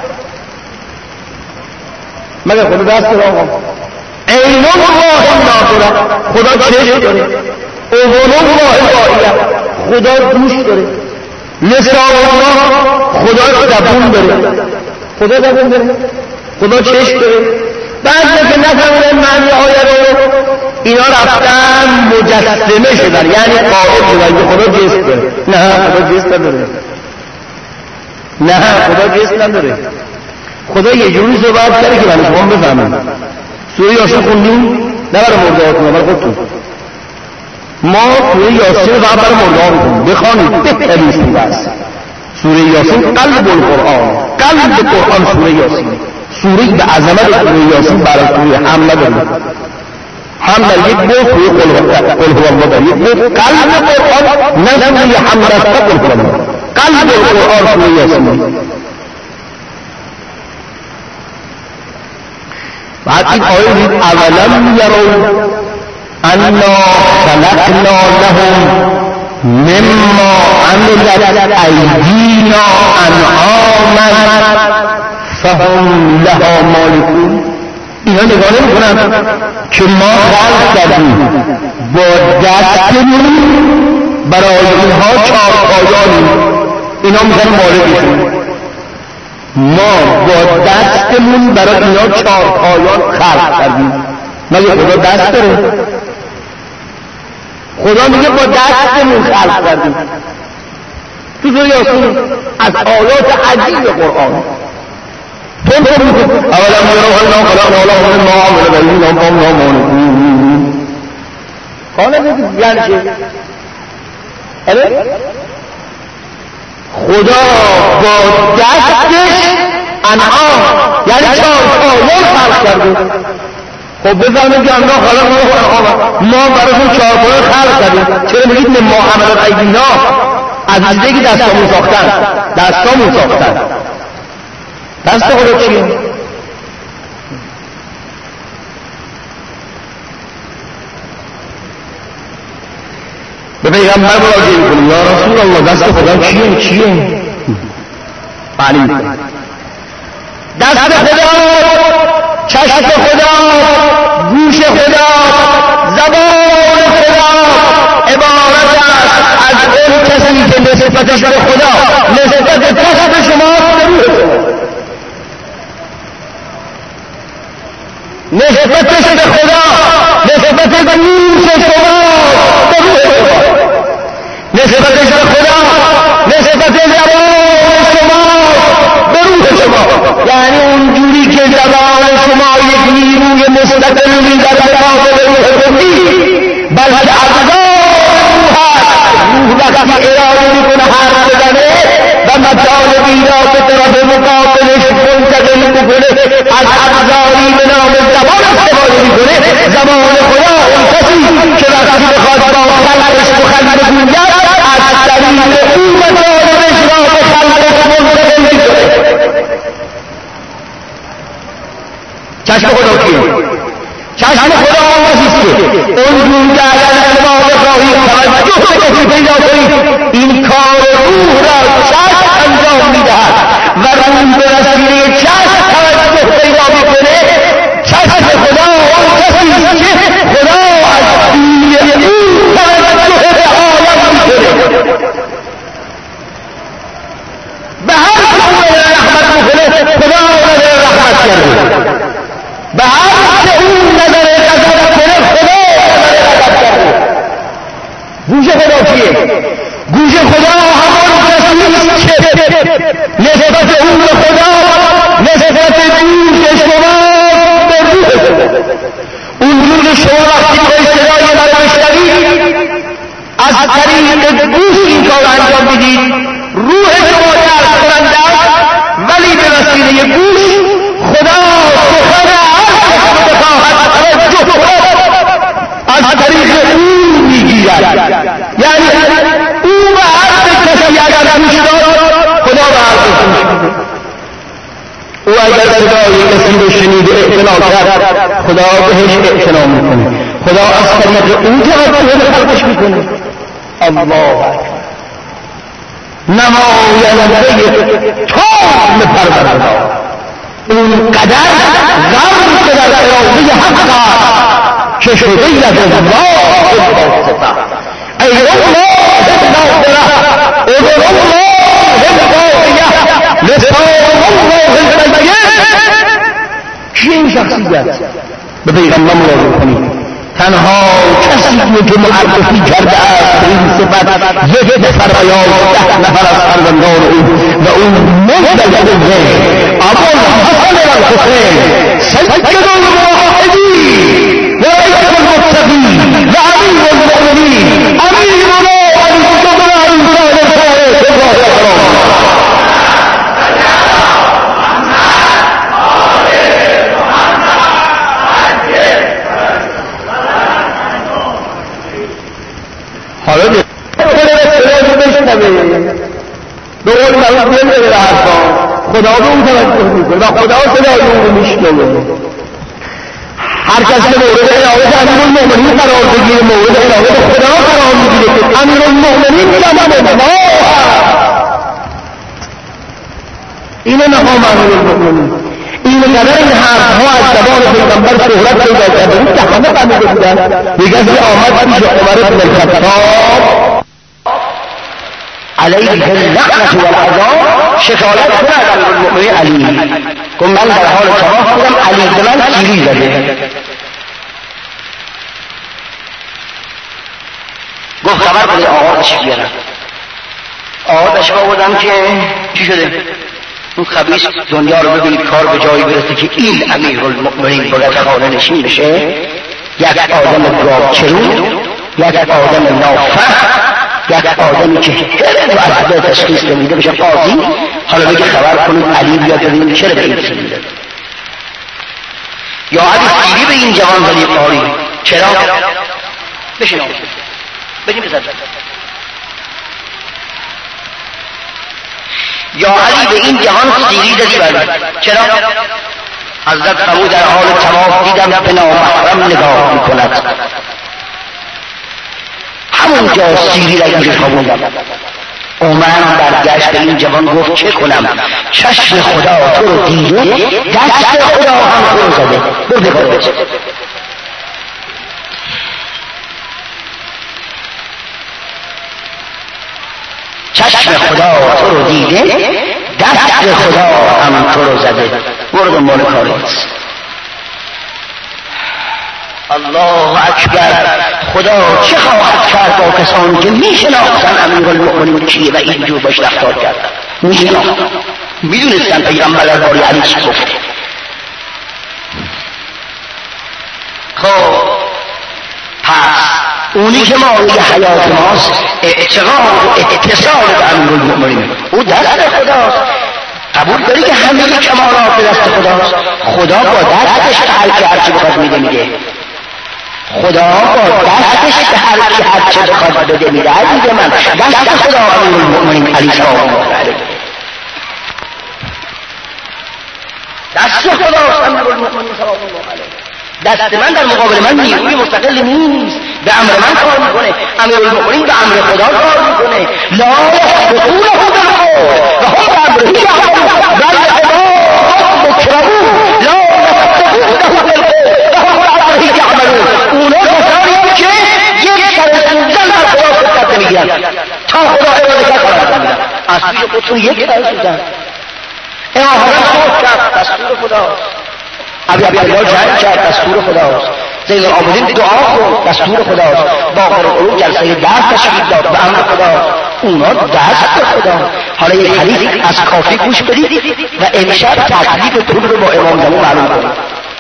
مگر خدا دست داره؟ عین الله ناظره، خدا چشم داره. اذن الله واعیه، خدا گوش داره. لسان الله، خدا زبون داره. خدا زبون داره، خدا چشم داره. بعد که نفهمیدن معنی آیه رو، اینا رفتن مجسمه شدن، یعنی قائل شدن که خدا جسم داره. نه خدا جسم نداره، نه خدا جسم نداره. خدا یه جوری صحبت کرده که من شما بفهمم. سوره یاسین خوندیم؟ نه برای مرضاهاتون، برای خودتون. ما سوره یاسین رو برای مرضاها میکنیم، بخوانید، بهترین سوره است سوره یاسین. قلب القرآن، قلب قرآن سوره یاسین. سوره به عظمت سوره یاسین برای سوره هم نداریم. هم در یک بود سوره قل هو الله در یک بود. قلب قرآن نه سوره هم رسته قرآن، قلب القرآن سوره یاسین. بعد این آیه دید اولم یرون انا خلقنا لهم مما عملت ایدینا انعاما فهم لها مالکون. اینا نگاه نمی‌کنن که ما خلق کردیم با دستمون برای اینها چارپایانی، اینا میگن مالکشون. ما با دستمون برای اینا چارپایان خلق کردیم. مگه خدا دست داره؟ خدا میگه با دستمون خلق کردیم. تو سوره یاسین از آیات عجیب قرآن تو میگه اولم یروا انا خلقنا لهم مما عملت ایدیهم فهم لها مالکون. حالا میگه یعنی چه؟ خدا با دستش انعام، یعنی 4 پایان خلق کرده. خب بفرمایید که الله خلق ما براتون 4 پایان خلق کردیم، چرا میگید نه ما عملت ایدینا؟ از چیزی که دستامون ساختن دست خدا چیه؟ به پیغمبر مراجعه میکنیم یا رسول الله دست خدا چیه؟ معلوم کنیم دست خدا، چشم خدا، گوش خدا، زبان خدا عبارت است از اون کسی که نسبتش به خدا نسبت کسب شما به روح شما، نسبتش به خدا نسبت به گوش شما به روح شما، نسبتش به خدا نسبت زبان شما به روح شما. یعنی اونجوری که زبان شما یک نیروی مستقلی در مقابل روح خودی، بلکه اعضای روح هست. روح وقتی اراده میکنه حرف بزنه و مطالبی را به طرف مقابلش منتقل میکنه، از اعضایی به نام زبان استفاده میکنه. زبان خدا اون کسی که وقتی بخواد با خلقش سخن بگوید از طریق او مطالبش را به خلقش منتقل میکنه. چشم خدا کیه؟ چشم خدا آن کسیست که اونجور که اگر شما بخواهید توجه کسی پیدا کنید این کار روح را چشم انجام میدهد و روح به وسیله چشم توجه پیدا میکنه. چشم خدا آن کسیست که خدا از دین او توجه به عالم میکنه. به هر که رحمت میکنه خدا نظر رحمت کرده، به هر که اون نظر غضب کنه خدا نظر غضب کرده. گوش خدا کیه؟ گوش خدا همان کسیست که نسبت اون به خدا نسبت گوش شما به روح شما. اونجور که شما وقتی به صدای من بشنوید از طریق گوش این کار انجام بدید، روح شما درک کننده است، ولی به وسیله گوش خدا سخن از طریق او میگیرد. یعنی او به حرف کسی اگر گوش داد خدا به حرف گوش میده. او اگر صدای کسی رو شنید اعتنا کرد خدا بهش اعتنا میکنه. خدا از طریق او توجه به خلقش میکنه. الله نماینده تام پروردگار اون قدر غم که در اراده حق که شده ید الله الواسطه ای الله الناصره ادر الله الباقیه لسان الله البین. کی این شخصیت؟ به پیغمبر مراجعه کنید. تنها کسی که معرفی کرده است این صفت یک نفر یا 10 نفر از فرزندان او و اون مدعی ابوالحسن الحسین سید الموحدین و رئیس المتقین و امیر المؤمنین امیرنا علی الصدر حالا به خدا بشنوه به اون طرف نمیده حرفا خدا به اون توجه میکنه و خدا صدای اون رو میشنوه. هر کس که مورد عنایت امیرالمؤمنین قرار بگیره مورد عنایت خدا قرار میگیره که امیرالمؤمنین زمان الله. اینه مقام امیرالمؤمنین. این قدر این حرفها از زبان پیغمبر شهرت پیدا کرده بود که همه فهمیده بودن. یک کسی آمد پیش عمر بن الخطاب علیه اللعنة والعذاب شکایت کنه از امیرالمؤمنین علی. گفت من در حال طواف بودم علی به من تیری زده. گفت خبر کنی آقا تشریف بیارم. آقا تشریف آوردم که چی شده؟ اون خبیث دنیا رو ببینید کار به جایی برسه که این امیرالمؤمنین باید خانه نشین بشه، یک آدم گاوچرون، یک آدم نافهم، یک آدمی که هر و اصلا تشخیص نمیده بشه قاضی. حالا بگه خبر کنید علی بیاد ببینید چرا به این چیزی داد. یا علی سیری به این جوان ولی قاری. چرا؟ بشین آموزه بگیم بزن. یا علی به این جهان سیری زدی بردی. چرا؟ حضرت فرمود در حال طواف دیدم به نامحرم نگاه میکند، همونجا سیری را اینجا خوابوندم. عمر برگشت به این جوان گفت چه کنم؟ چشم خدا تو رو دیده، دست خدا هم تو رو زده. برو بگاه چشم خدا تو رو دیده، دست خدا هم تو رو زده. برو دنبال کارت. الله اکبر. خدا چه خواهد کرد با کسانی که میشناختن امیرالمؤمنین کیه و اینجور باش رفتار کردن؟ میشناختن، میدونستن پیغمبر درباره علی چی گفته. خب پس اونی که مایه حیات ماست اعتقاد و اتصال به امیرالمؤمنین، او دست خداست. قبول داری که همه کمالات به دست خداست؟ خدا با دستش به هر که هرچی بخواد میده. خدا با دستش به هر که هرچی بخواد بده میده. عزیز من دست خدا امیرالمؤمنین علی سلام الله علیه، دست خدا امیرالمؤمنین سلام الله علیه. دست من در مقابل من نیروی مستقل نیست، به امر من کار میکنه. امیرالمؤمنین به امر خدا کار میکنه. لا یسبقونه بالقول و هم بامره یعملون بل عباد مکرمون لا یسبقونه بالقول و هم بامره یعملون. اونا کسانی که یک سر سوزن در خدا فرصت نمیگیرن تا خدا اراده کار میکنن. از سوی خودشون یک سر سوزن اراده خود کرد، دستور خداست. عبدالله جنگ کرد، دستور خداست. زین العابدین دعا خورد، دستور خداست. باقر العلوم جلسه درس تشکیل داد، به امر خدا. اونا دست خدا. حالا یک حدیث از کافی گوش بدید و امشب تکلیف پول رو با امام زمان معلوم کنید.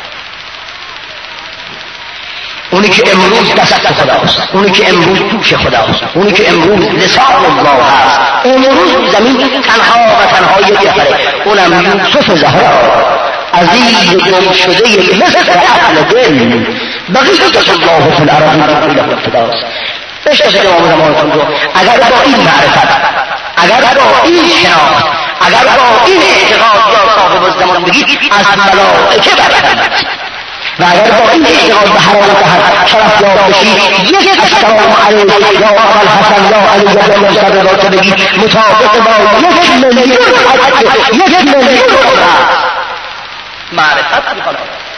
اونی که امروز دست خداست، اونی که امروز دوش خداست، اونی که امروز لسان الله هست، امروز زمین تنها و تنها یک نفره، اونم یوسف زهرا عزیز گم شده مثل اهل دل بقیت الله فی الارض بقیله الفداست. بشناسید امام زمانتون رو. اگر با این معرفت، اگر با این شناخت، اگر با این اعتقاد یا صاحب الزمان بگید از ملائکه برکت، و اگر با این اعتقاد به حرام و شرف یا بشید یک السلام علیک یا ابا الحسن یا علی یا مصطفی را که بگید مطابق با 1 میلیون حج، 1 میلیون عمره معرفت میکنه.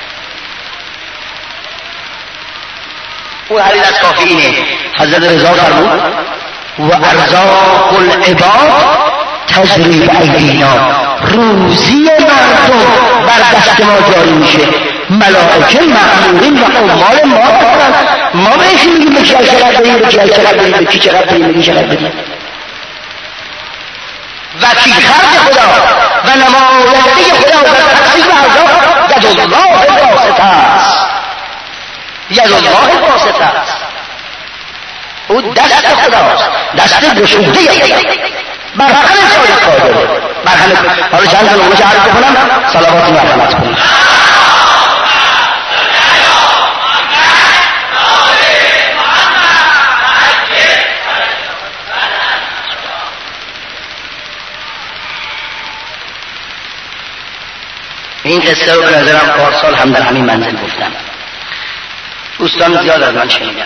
اون حدیث از کافی اینه. حضرت رضا فرمود و ارزاق العباد تجری بایدینا، روزی مردم بر دست ما جاری میشه. ملائکه مأمورین و عمال ما هستند. ما بهش میگیم به کی چقدر بدیم، به کی چقدر بدیم، به کی چقدر بدیم، به کی چقدر بدیم. وکیل خرج خدا و نماینده خدا در تقسیم ارزاق ید الله الواسطه است. ید الله الواسطه است. او دست خداست، دست گشوده بر همه چیز قادره، بر همه. حالا چند تا نمونه عرض کنم، صلوات و رحمت کنم. این قصه رو به نظرم پارسال هم در همین منزل گفتم. دوستان زیاد از من شنیدن.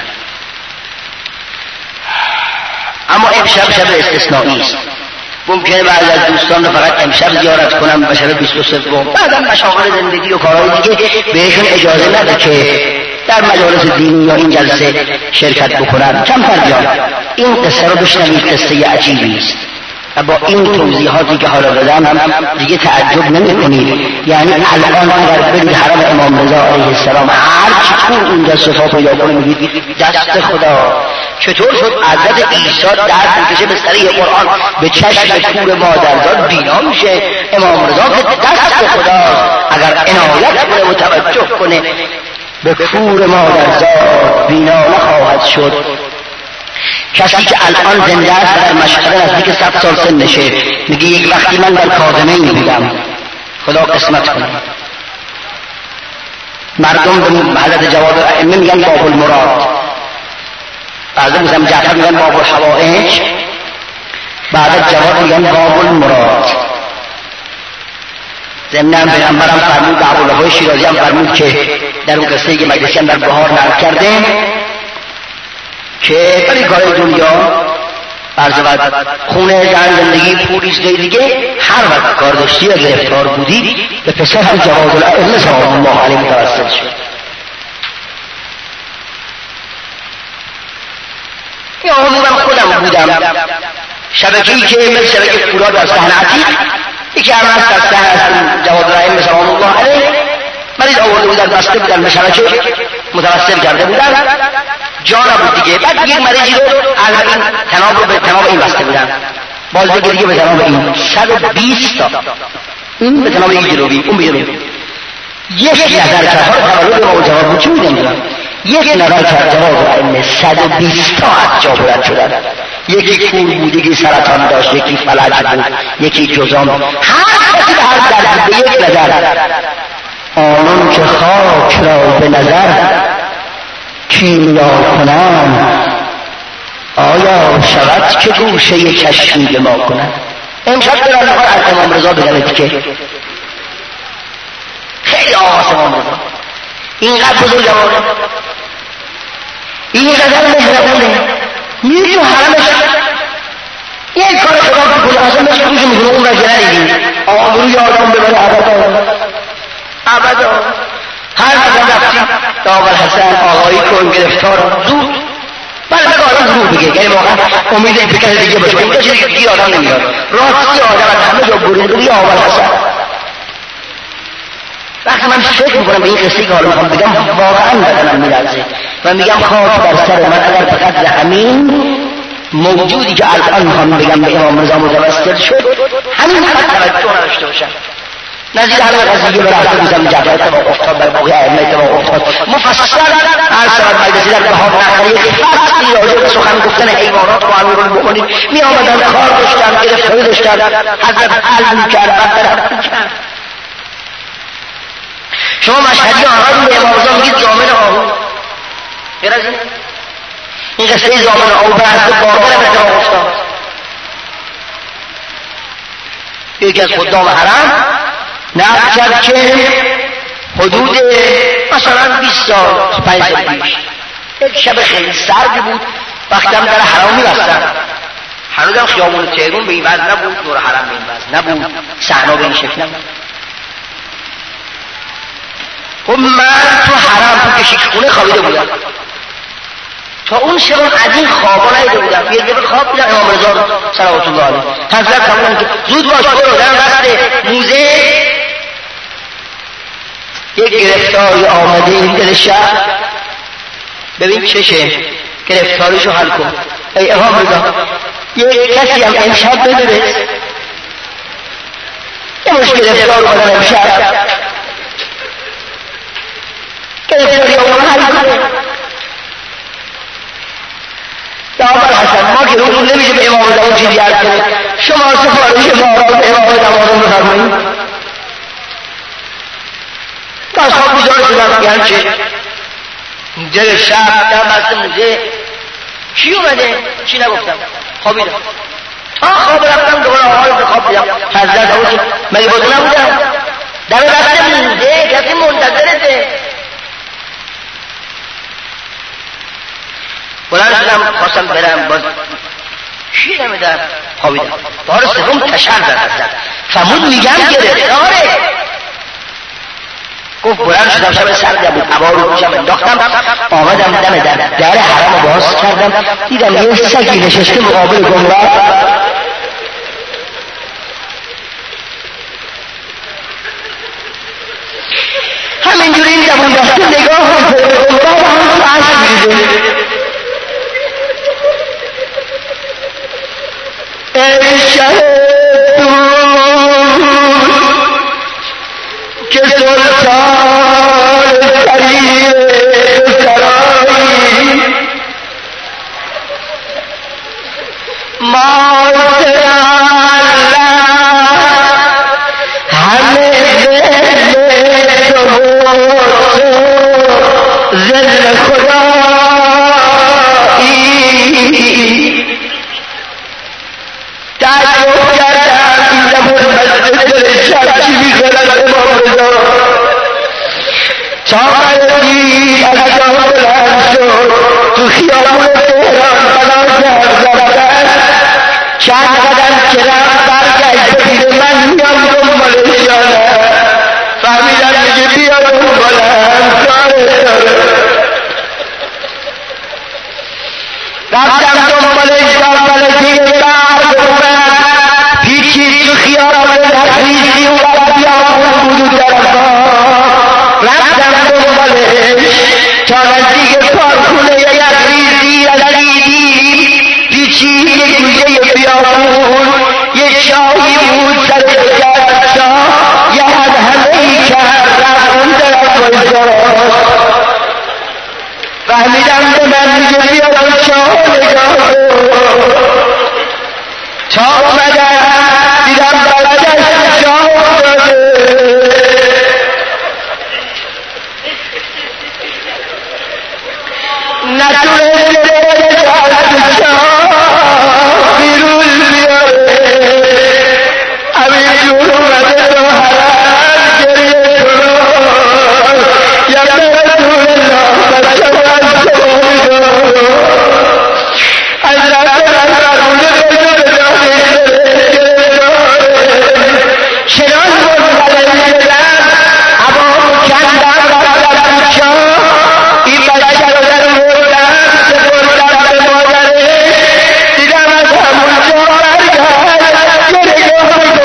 اما امشب شب استثنایی است. ممکنه بعضی از دوستان رو فقط امشب زیارت کنم و شب 23 بعدم مشاغل زندگی و کارهای دیگه بهشون اجازه نده که در مجالس دینی یا این جلسه شرکت بکنن. کمتر بیان. این قصه رو بشنوید، قصه عجیبی است. و با این توضیحاتی که حالا دادم دیگه تعجب نمی‌کنید. یعنی الان اگر برید حرم امام رضا علیه السلام هر چطور اونجا صفا پیدا کنه میگید دست خدا. چطور شد حضرت عیسی دست میکشه به سری قرآن به چشم کور مادرزاد بینا میشه؟ امام رضا که دست خدا اگر عنایت کنه و توجه کنه به کور مادرزاد بینا نخواهد شد. کسی که الان زنده است در مشهد نزدیک 100 سال سنشه میگه یک وقتی من در کاظمین بودم، خدا قسمت کنه. مردم به حضرت جواد الائمه میگن باب المراد، بعضی میگن جعفر میگن باب الحوائج، بعد از جواد میگن باب المراد. ضمن پیغمبرم فرمود، ابوالوفای شیرازی هم فرمود که در اون قصه که مجلسی هم در بهار نقل کرده که برای کار دنیا خونه، زن، زندگی، پولی، چیزای دیگه هر وقت کار داشتی و گرفتار بودی به پسر هم جواد الائمه سلام الله علیه متوسل شد. این آموزم خودم بودم، شبکه‌ای که مثل شبکه فولاد از صحن عتیق یکی هم هست از صحن از جواد الائمه سلام الله علیه مریض آورده بودن، بسته بودن به شبکه، متوسل کرده بودن، جا نبود دیگه. بعد یک مریضی رو از این تناب رو به تناب این بسته بودن، باز دیگه به تناب این 120 تا این به تناب این جلوی اون به جلوی. یک نظر کرد تولد ما جواب بود چه میدونم، یک نظر کرد جواب الائمه 120 تا از جا بلند شدن. یکی کور بود، یکی سرطان داشت، یکی فلج بود، یکی جزام، هر کسی به هر درد به یک نظر. آنان که خاک را به نظر کیمیا کنم آیا شود که گوشه چشمی به ما کنم. امشب برم نخواه از امام رضا بزنید که خیلی آواز امام رضا اینقدر بزرگ آمانه، اینقدر مهربونه، میری تو حرمش یک کار خدا بکنه اصلا مثل روش میکنه اون وجه ندیدیم آبروی آدم ببره ابدا. هر مقام رفتیم داور حسن آقایی کن گرفتار زود بله بگه آدم زود بگه، یعنی واقعا امید این فکر دیگه باشه، این کسی دیگه آدم نمیاد راستی آدم از همه جا بریدی آقا حسن. وقتی من فکر میکنم به این قصه که حالا میخوام بگم واقعا بدنم میلرزه و میگم خاک بر سر من اگر فقط همین موجودی که الان میخوام بگم به امام رضا متوسل شد همین فقط توجه نداشته باشم. نظیر همه قضیه به رفت بزن جعفر اتفاق افتاد، بر باقی ائمه اتفاق افتاد، مفصل هر سبب مجلسی در بهار نخری یک فصلی راجع به سخن گفتن حیوانات رو امیرالمؤمنین می آمدن، کار داشتن، گرفتاری داشتن، حضرت حل میکرد، برطرف میکرد. شما مشهدی آمد به امام رضا میگید زامن آهو، غیر از این قصه زامن آهو به حضرت باقر هم اتفاق افتاد. یکی از خدام حرم نقل کرد که حدود مثلا 20 سال 5 سال پیش یک شب خیلی سردی بود، وقتی هم در حرم می‌بستن، هنوز هم خیابون تهران به این وضع نبود، دور حرم به این وضع نبود، صحنا به این شکل نبود. خب من تو حرم تو کشیکخونه خوابیده بودم، تا اون شب از این خوابا نیده بودم. یه دفعه خواب دیدم امام رضا صلوات الله علیه حضرت فرمودن که زود باش برو در بسته موزه یک گرفتاری آمده این دل شهر، ببین چشه گرفتاریشو حل کن. ای امام رضا یک کسی هم امشب بدونه یه مش گرفتار کنن امشب، گرفتاری آمده حل کنه. داور حسن ما که روتون نمیشه به امام رضا اون چیزی عرض کنه، شما سفارش ما را به امام رضا بفرمایید. تا اصحاب بیدار شدن یعنی چه دل شب در بسته موزه کی اومده چی نگفتم خوابیدم، تا خواب رفتم دوباره آقای به خواب دیدم حضرت آقای مگه بازو نبودم در بسته موزه کسی منتظرته. بلند شدم خواستم برم باز کی نمیدم خوابیدم. بار سوم تشر در حضرت فرمود میگم گرفتاره. گفت بلند شدم شب سردم بود، عبا رو پیشم انداختم، آمدم دم در حرم رو باز کردم، دیدم یه سگی نشسته مقابل گنبد. همینجوری این زبون بسته نگاه هم به گنبد هم عشق میده. ای شهد که سلطان فریر سرایی مادر همه دل تو بیاد اون بلند کاره داره. رفتم دنبالش دنبال تیر برد اومد پیچید تو خیابان تخریزی و بیابون بود و طرفا. رفتم دنبالش تا نزدیک کارخونه تخریزی دیدیم پیچید یک گوشه بیابون یک شاهی بود سر جسا یه همهی کرد رفت اون طرف بایزاست. فهمیدم به من میگه بیا اون شاه نگاه تا اومدم دیدم بچه‌ش شاه افتاده. نتونسته از شاه بیرون بیاره. همینجور اومده تو حرم گریه کنم یا رسول الله بچه من شما از رفت رفته بجور شنان مزدلی بدم عبام کندم رفتم تو شاه این بچه رو در مردم سپردم به مادره دیدم از همونجا برگرد گریه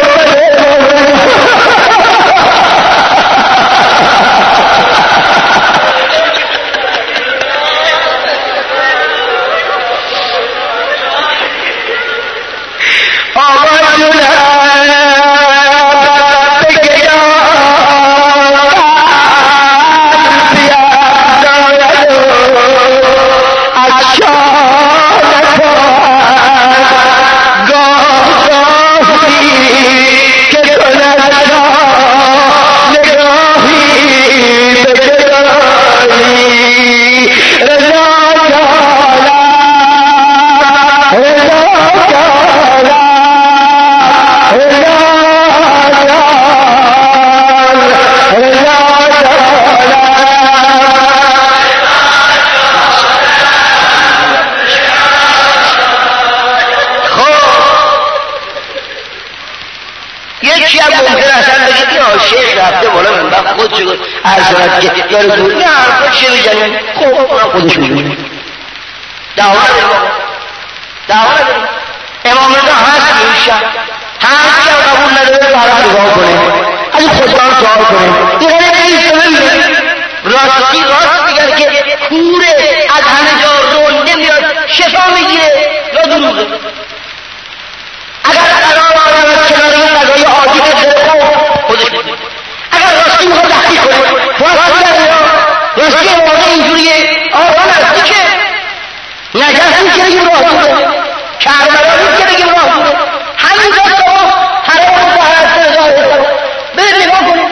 ارزاد که یا رسول نه خود چه بجنن خودش میدونه دعوه داریم امام رضا هست میشن هست که قبول نداره برای نگاه کنه از خودان سوال کنه دیگه نمیشه راست دیگر که کوره از همه جا رو نمیاد شفا میگیره یا دروغه. اگر قرار آدم از کنار این قضای عادی بزده خودش میدونه. اگر راستی میخواد تحقیق کنه راستی واقع اینجوریه آقا راستی که نجستی که بگیم راه بوده کربلایی که بگیم راه بوده همین جاست آقا حرام و حرست رضایه برید نگاه کنید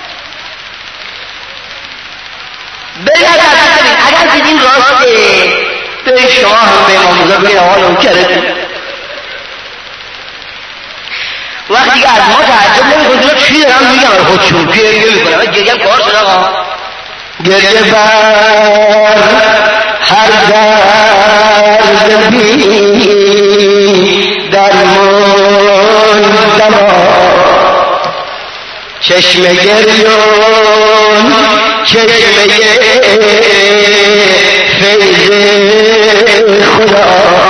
برید اگر دیدیم راسته برید شما هم به امام رضا بگید آقا اون کرده وقتی که از ما تعجب نمی کنید چی دارم میگم از خودشون گریه میکنم گریه هم کار شد آقا گریه بر هر درد بی درمان دما چشم گریون چشم فیض خدا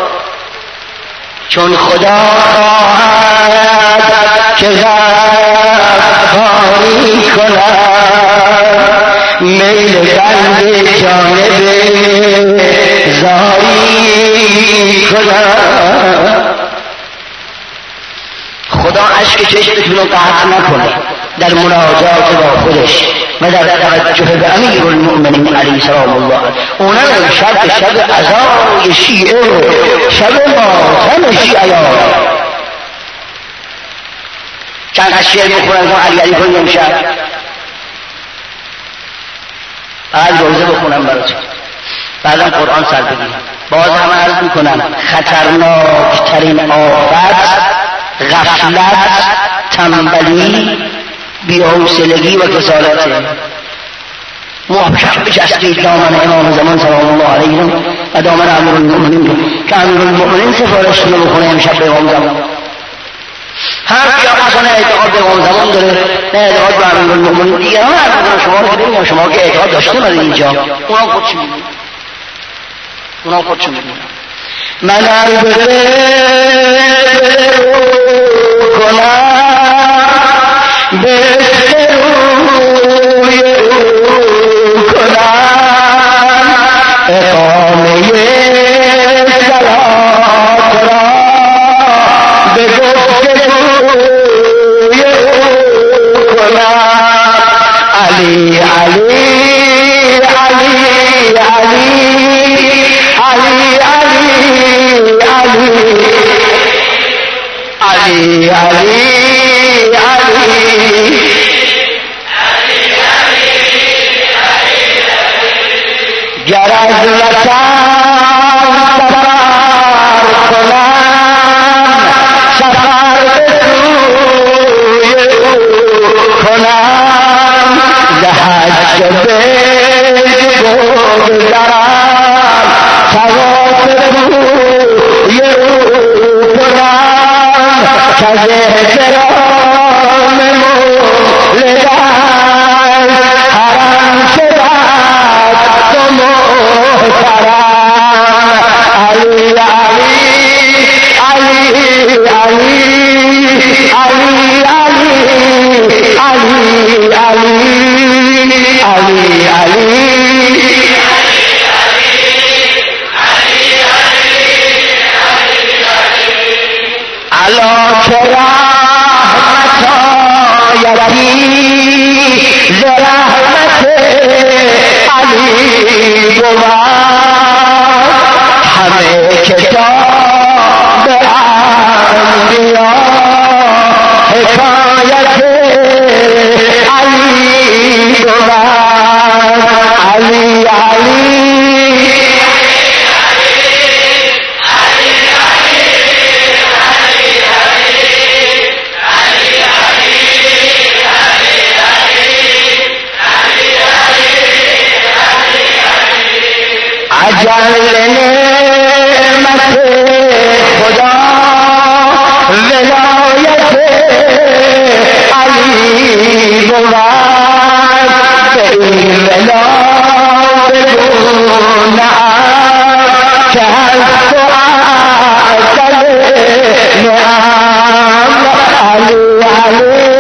چون خدا خواهد که غفاری کند میل بند جانب زاری کند. خدا عشق چشمتون رو قطع نکنه در مناجات با خودش و در توجه به امیر المؤمنین علیه سلام الله. اونم شب عزای شیعه شب ماتم شیعه چند از شعر میخونن علی کنیم امشب بعد روزه بخونم براتون بعدم قرآن سر بگیرم. باز هم عرض میکنم خطرناک ترین آفت غفلت تنبلی بی‌حوصلگی و کسالته. محکم بچسبید دامن امام زمان سلام الله علیه و دامن امیرالمؤمنین که امیرالمؤمنین سفارشتون رو بخونه امشب به امام زمان. هر یا مثلا اعتقاد به اون زمان داره، نه اعتقاد به امیرالمومنین دیگه، هم شما رو ببینیم شما که اعتقاد داشته من اینجا، اونم خودشون میدونم، اونم خودشون میدونم. من عربه کنم به روی او کنم اقامه صلات را به گفتگوی او کنم. علی علی علی علی علی علی گر از وطن سفر به سوی او کنم ز حج بگذرم طواف روی او کنم کز احترام مولدم حرم شدد تو محترم. علی علی علی علی علی علی علی علی علا که رحمت آیتی ز رحمت علی بود همه کتاب انبیا حکایت علی بود. علی علی اجل نعمت خدا ولایت علی بود به این ولا بگو نعم که هست و اعدل نعم. علی علی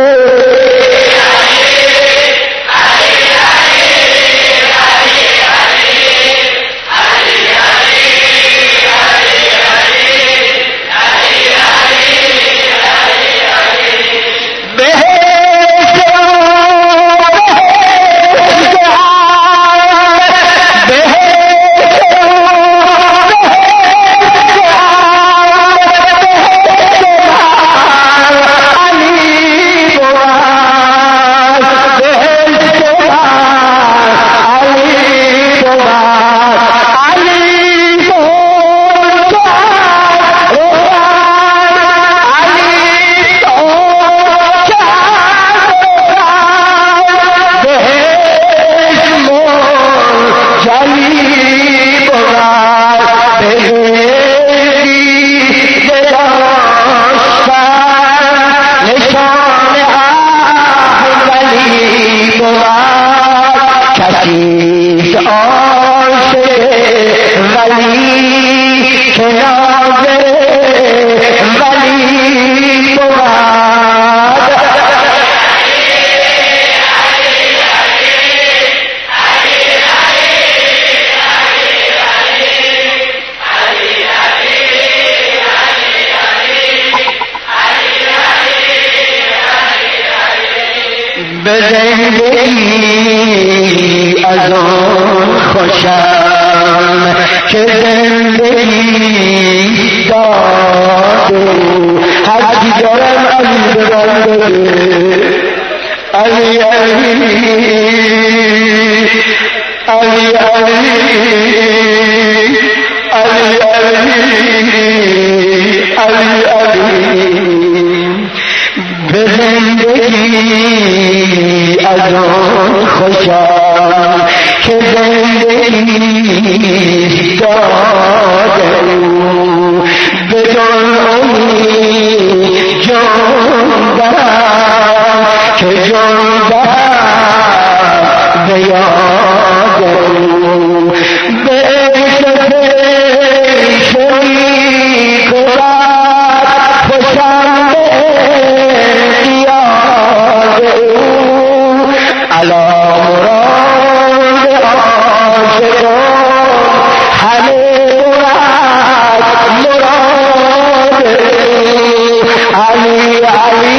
به زندگی از آن خوشم که زندگی داده هرچی دارم علی به من بده. علی علی علی علی علی علی به زندگی از آن خوشم که زندگی داده بدون امید الا مراد عاشقان همه مراد علی علی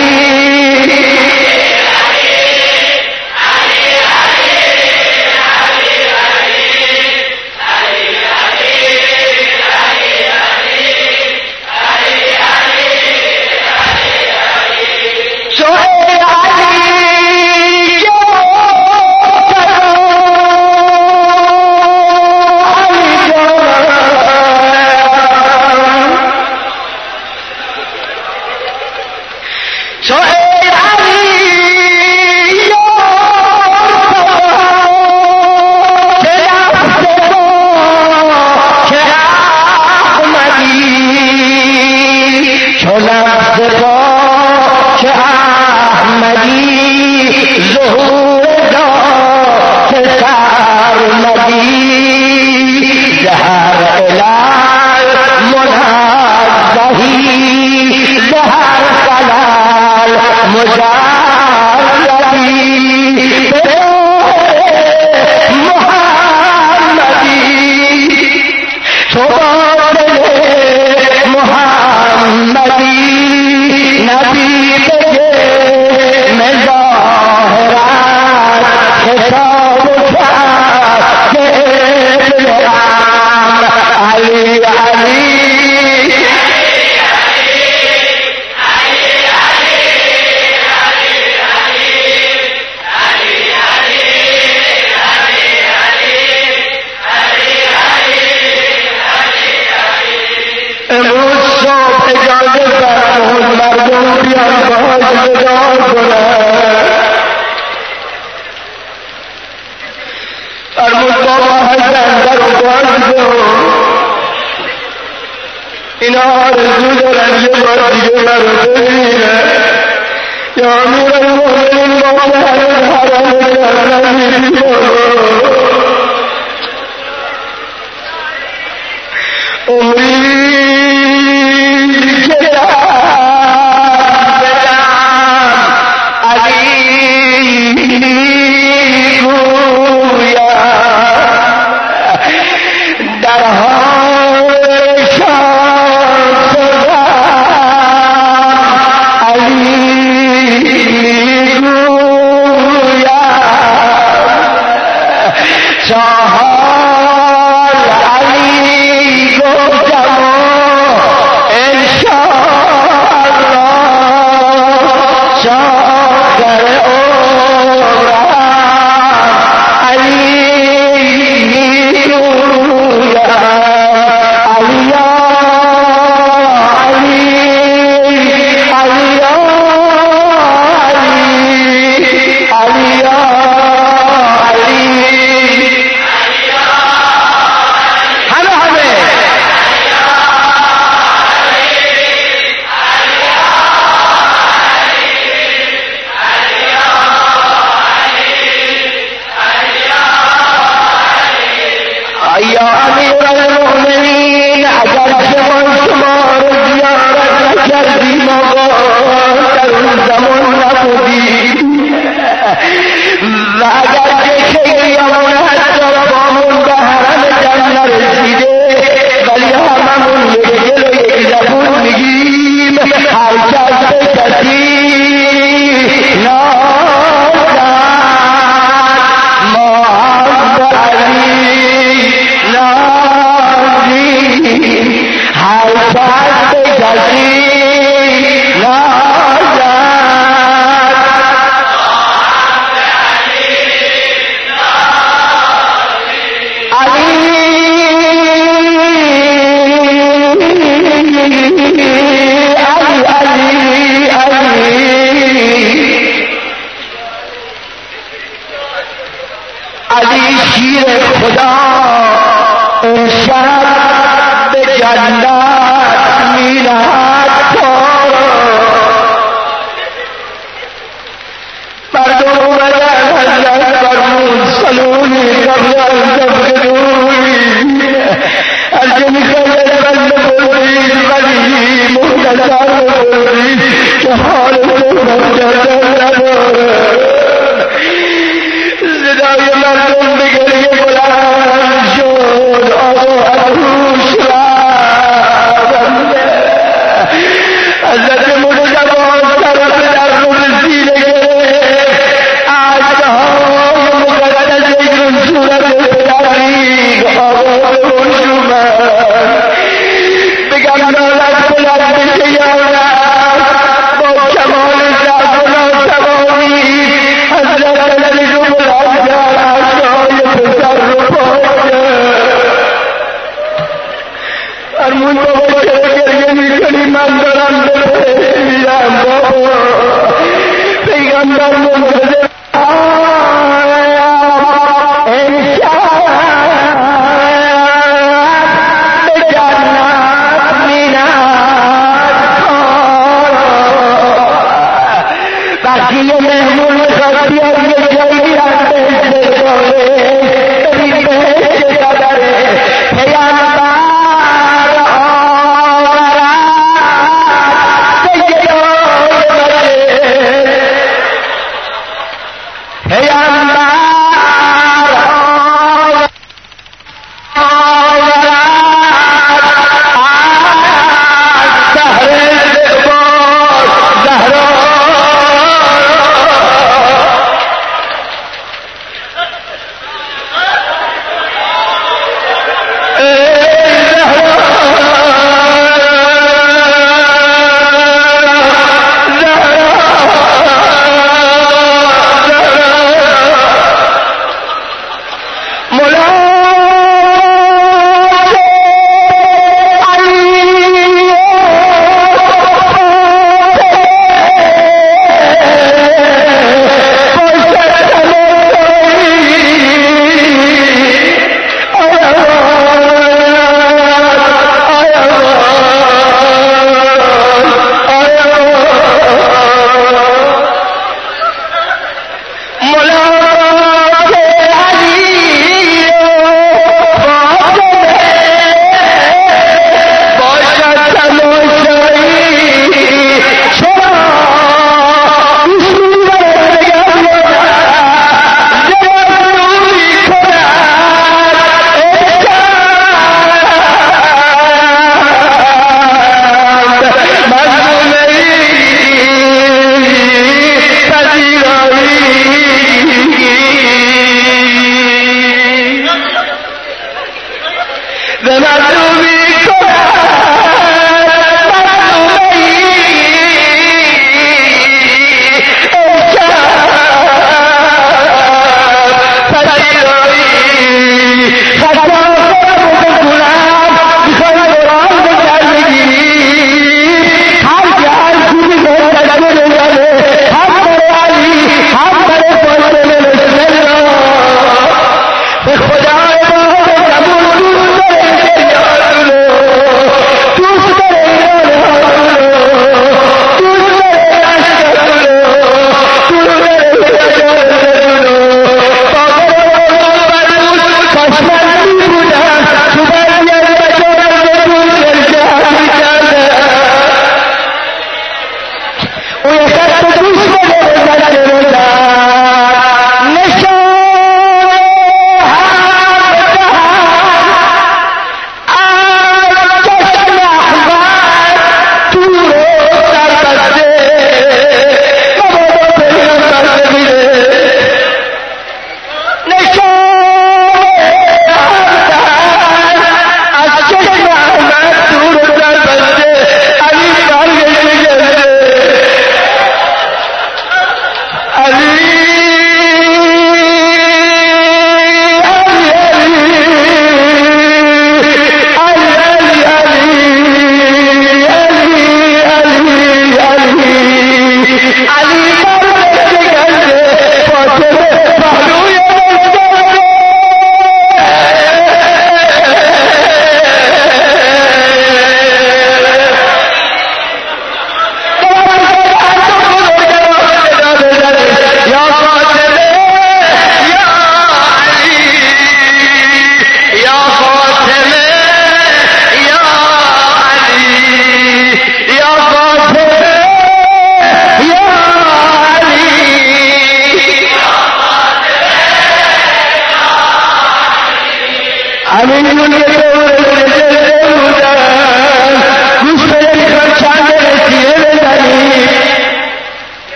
محمود بابا چرا گریه میکنی؟ من دارم به میرم بابا. پیغمبر منتظر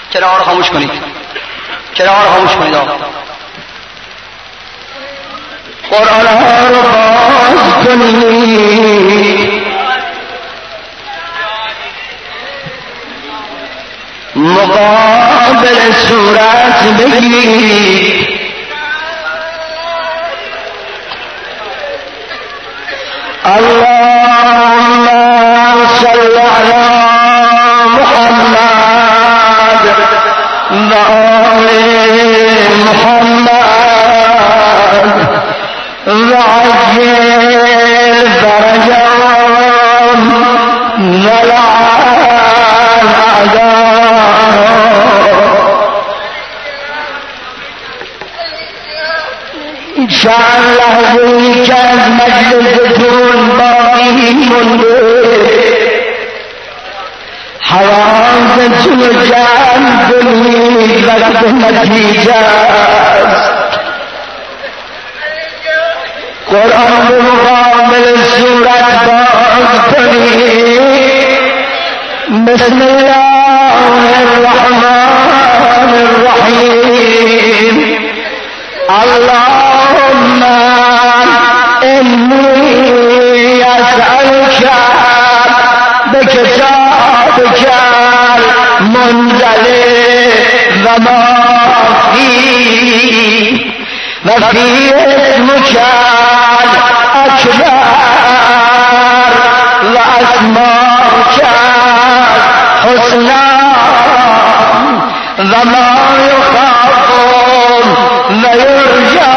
چراغ رو خاموش کنید، چراغ رو خاموش کنید. قرآن ها رو باز کنید، مقابل صورت بگیرید. اللهم صل على محمد و آل محمد و عجل فرجهم و لعن اعداءهم. چند لحظه‌ای که از مجلستون باقی مونده، حواستون رو جمع کنید، وقت نتیجه است. قرآن رو مقابل صورت باز کنید. بسم الله الرحمن الرحیم. اللهم إني أسألك بكتابك المنزل وما فيه وفي اسمك الأكبر وأسماك الحسنى وما يخاف ويرجى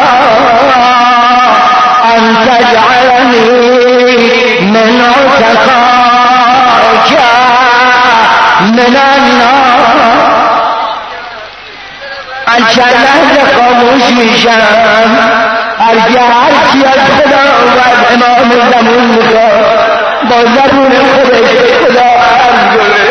أن تجعلني من عتقائك من النار. چند لحظه خاموش میشم، هرگه هرچی از خدا و امام زمان میخواد با زبون خودش به خدا عرض کنه.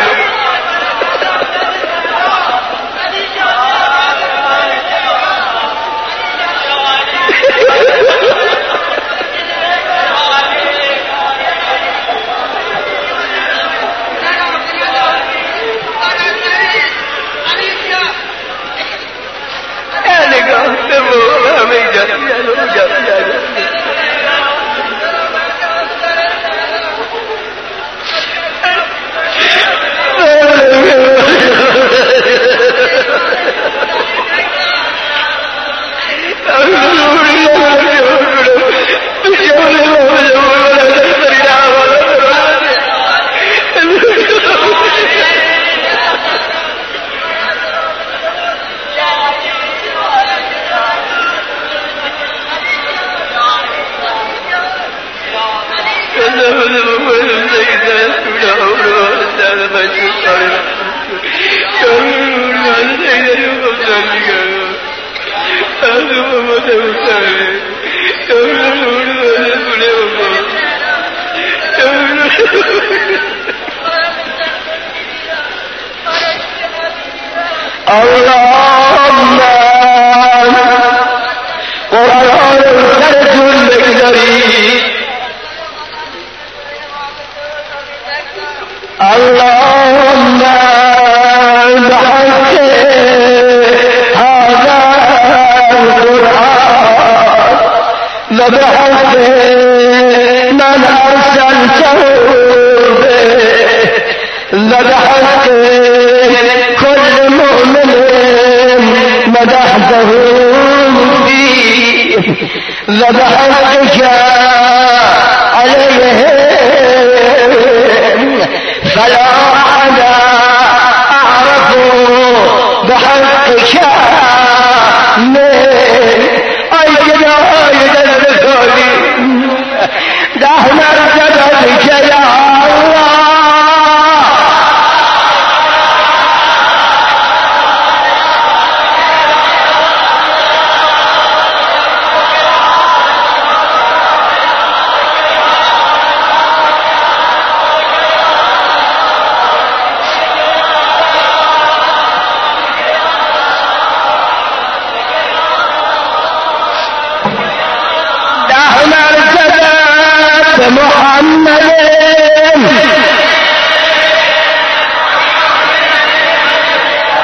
اللهم قرآن سرتون بگذارید. اللهم بحق هذا القرآن وبحق من أرسلته به وبحق كل مؤمن مدحته فيه وبحقك عليهم فلا أحد أعرف بحقك من أي جنايد الرسول دهنا ارتبتك يا الله. محمد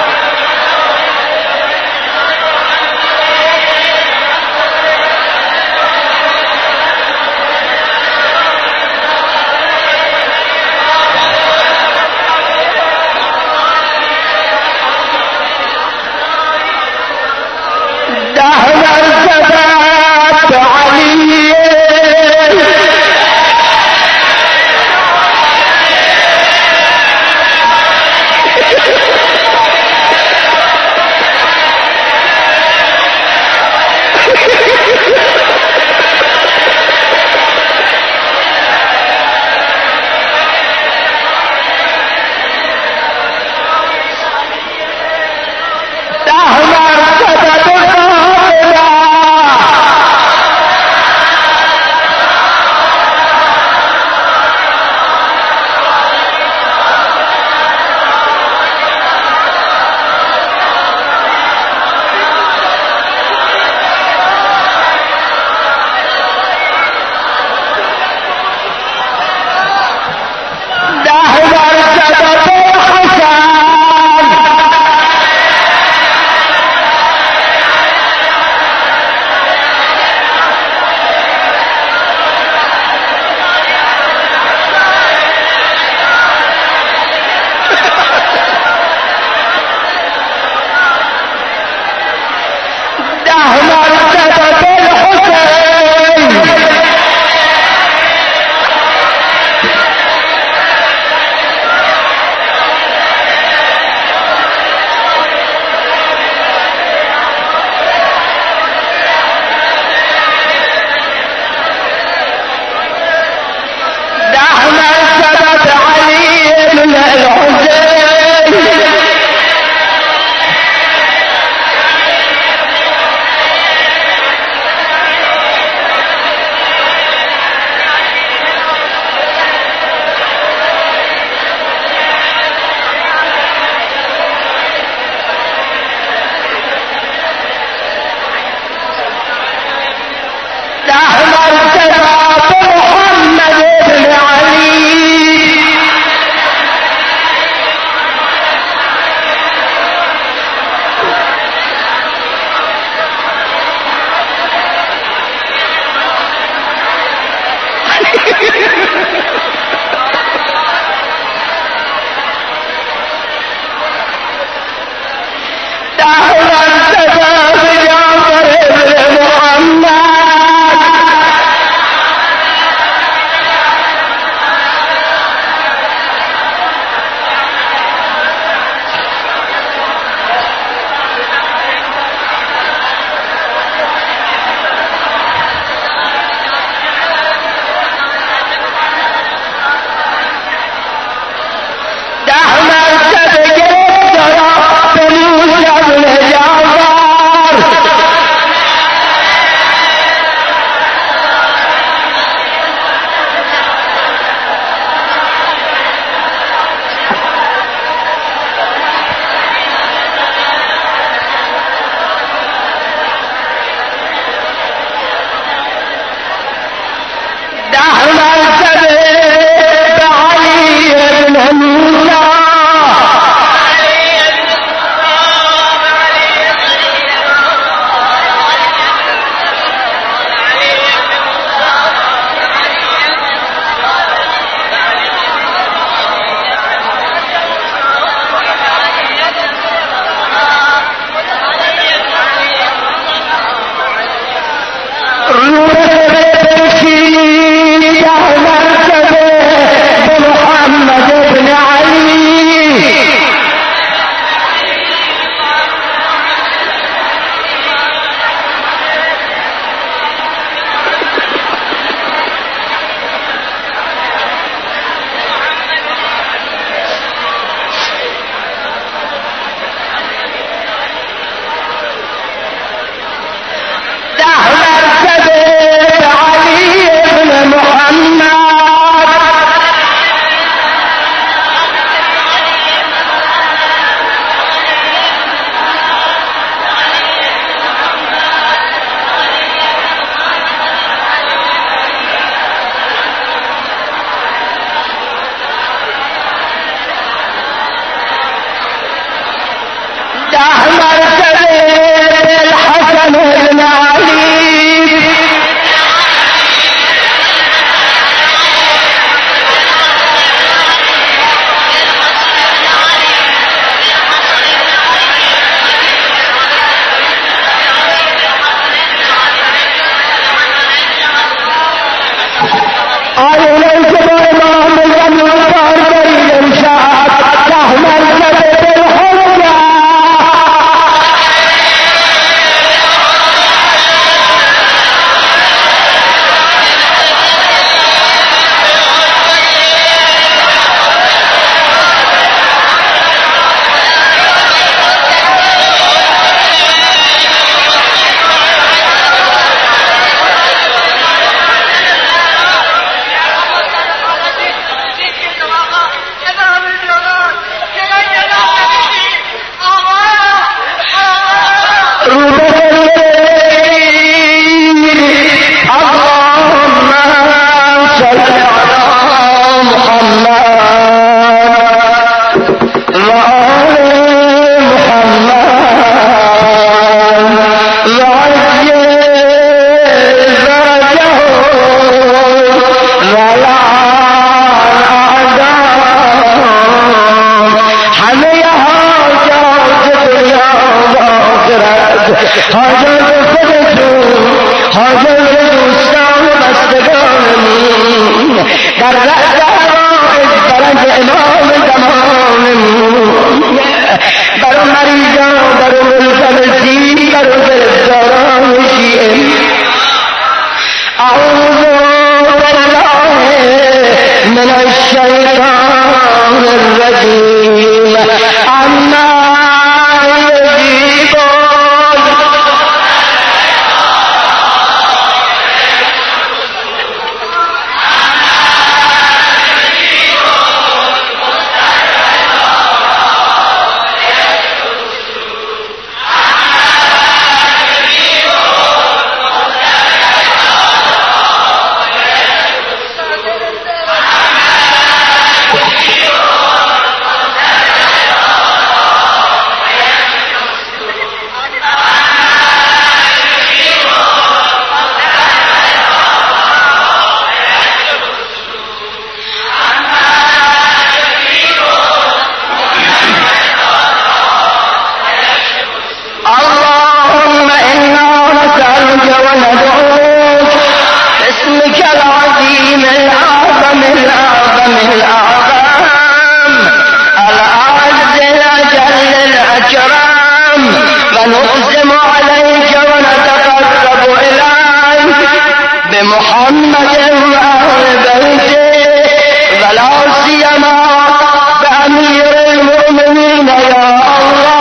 الأعظم الأعظم الأعز الأجل الأكرم ونقسم عليك ونتقرب إليك بمحمد وأهل بيته ولا سيما بأمير المؤمنين يا الله.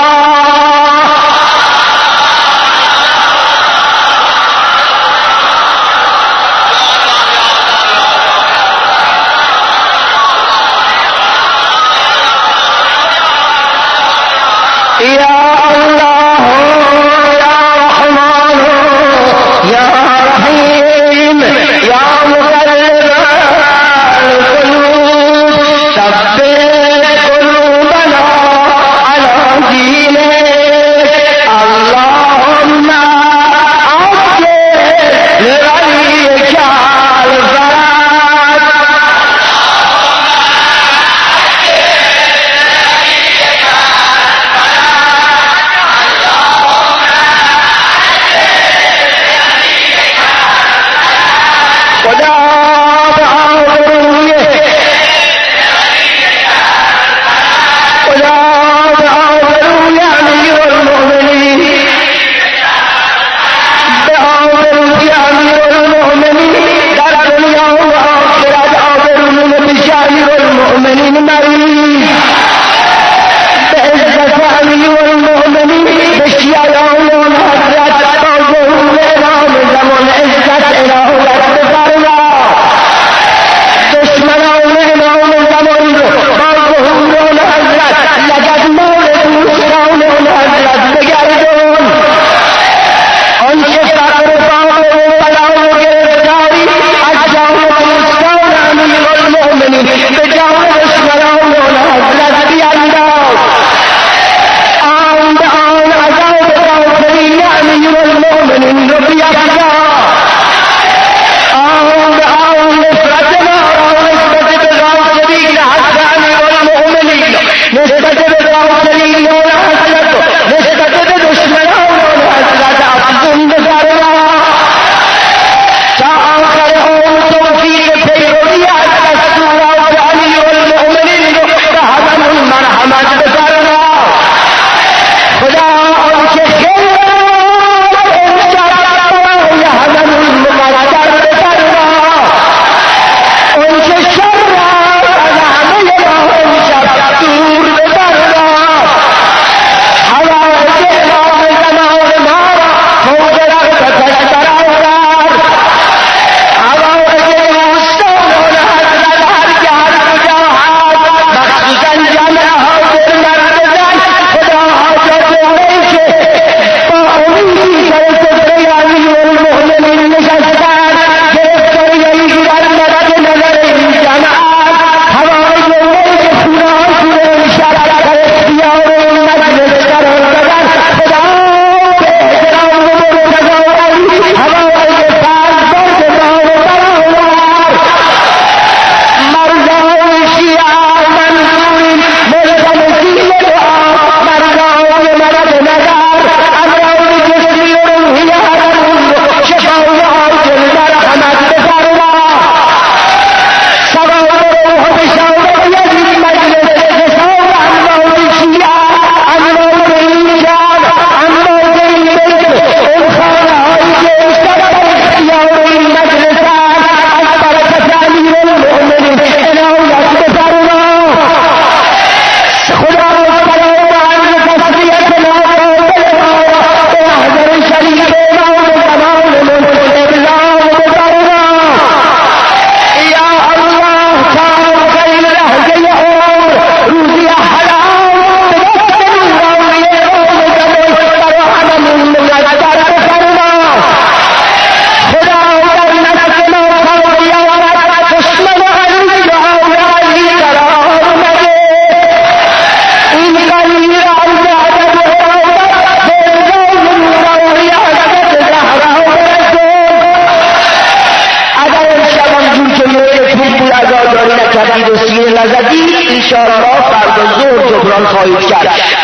يا الله يا رحمن يا رحيم يا مقلب القلوب ثبت قلوبنا على دينك اللهم عجل لغيرك الفرج. نزدی انشاءالله فردا ظهر جبران خواهید کرد.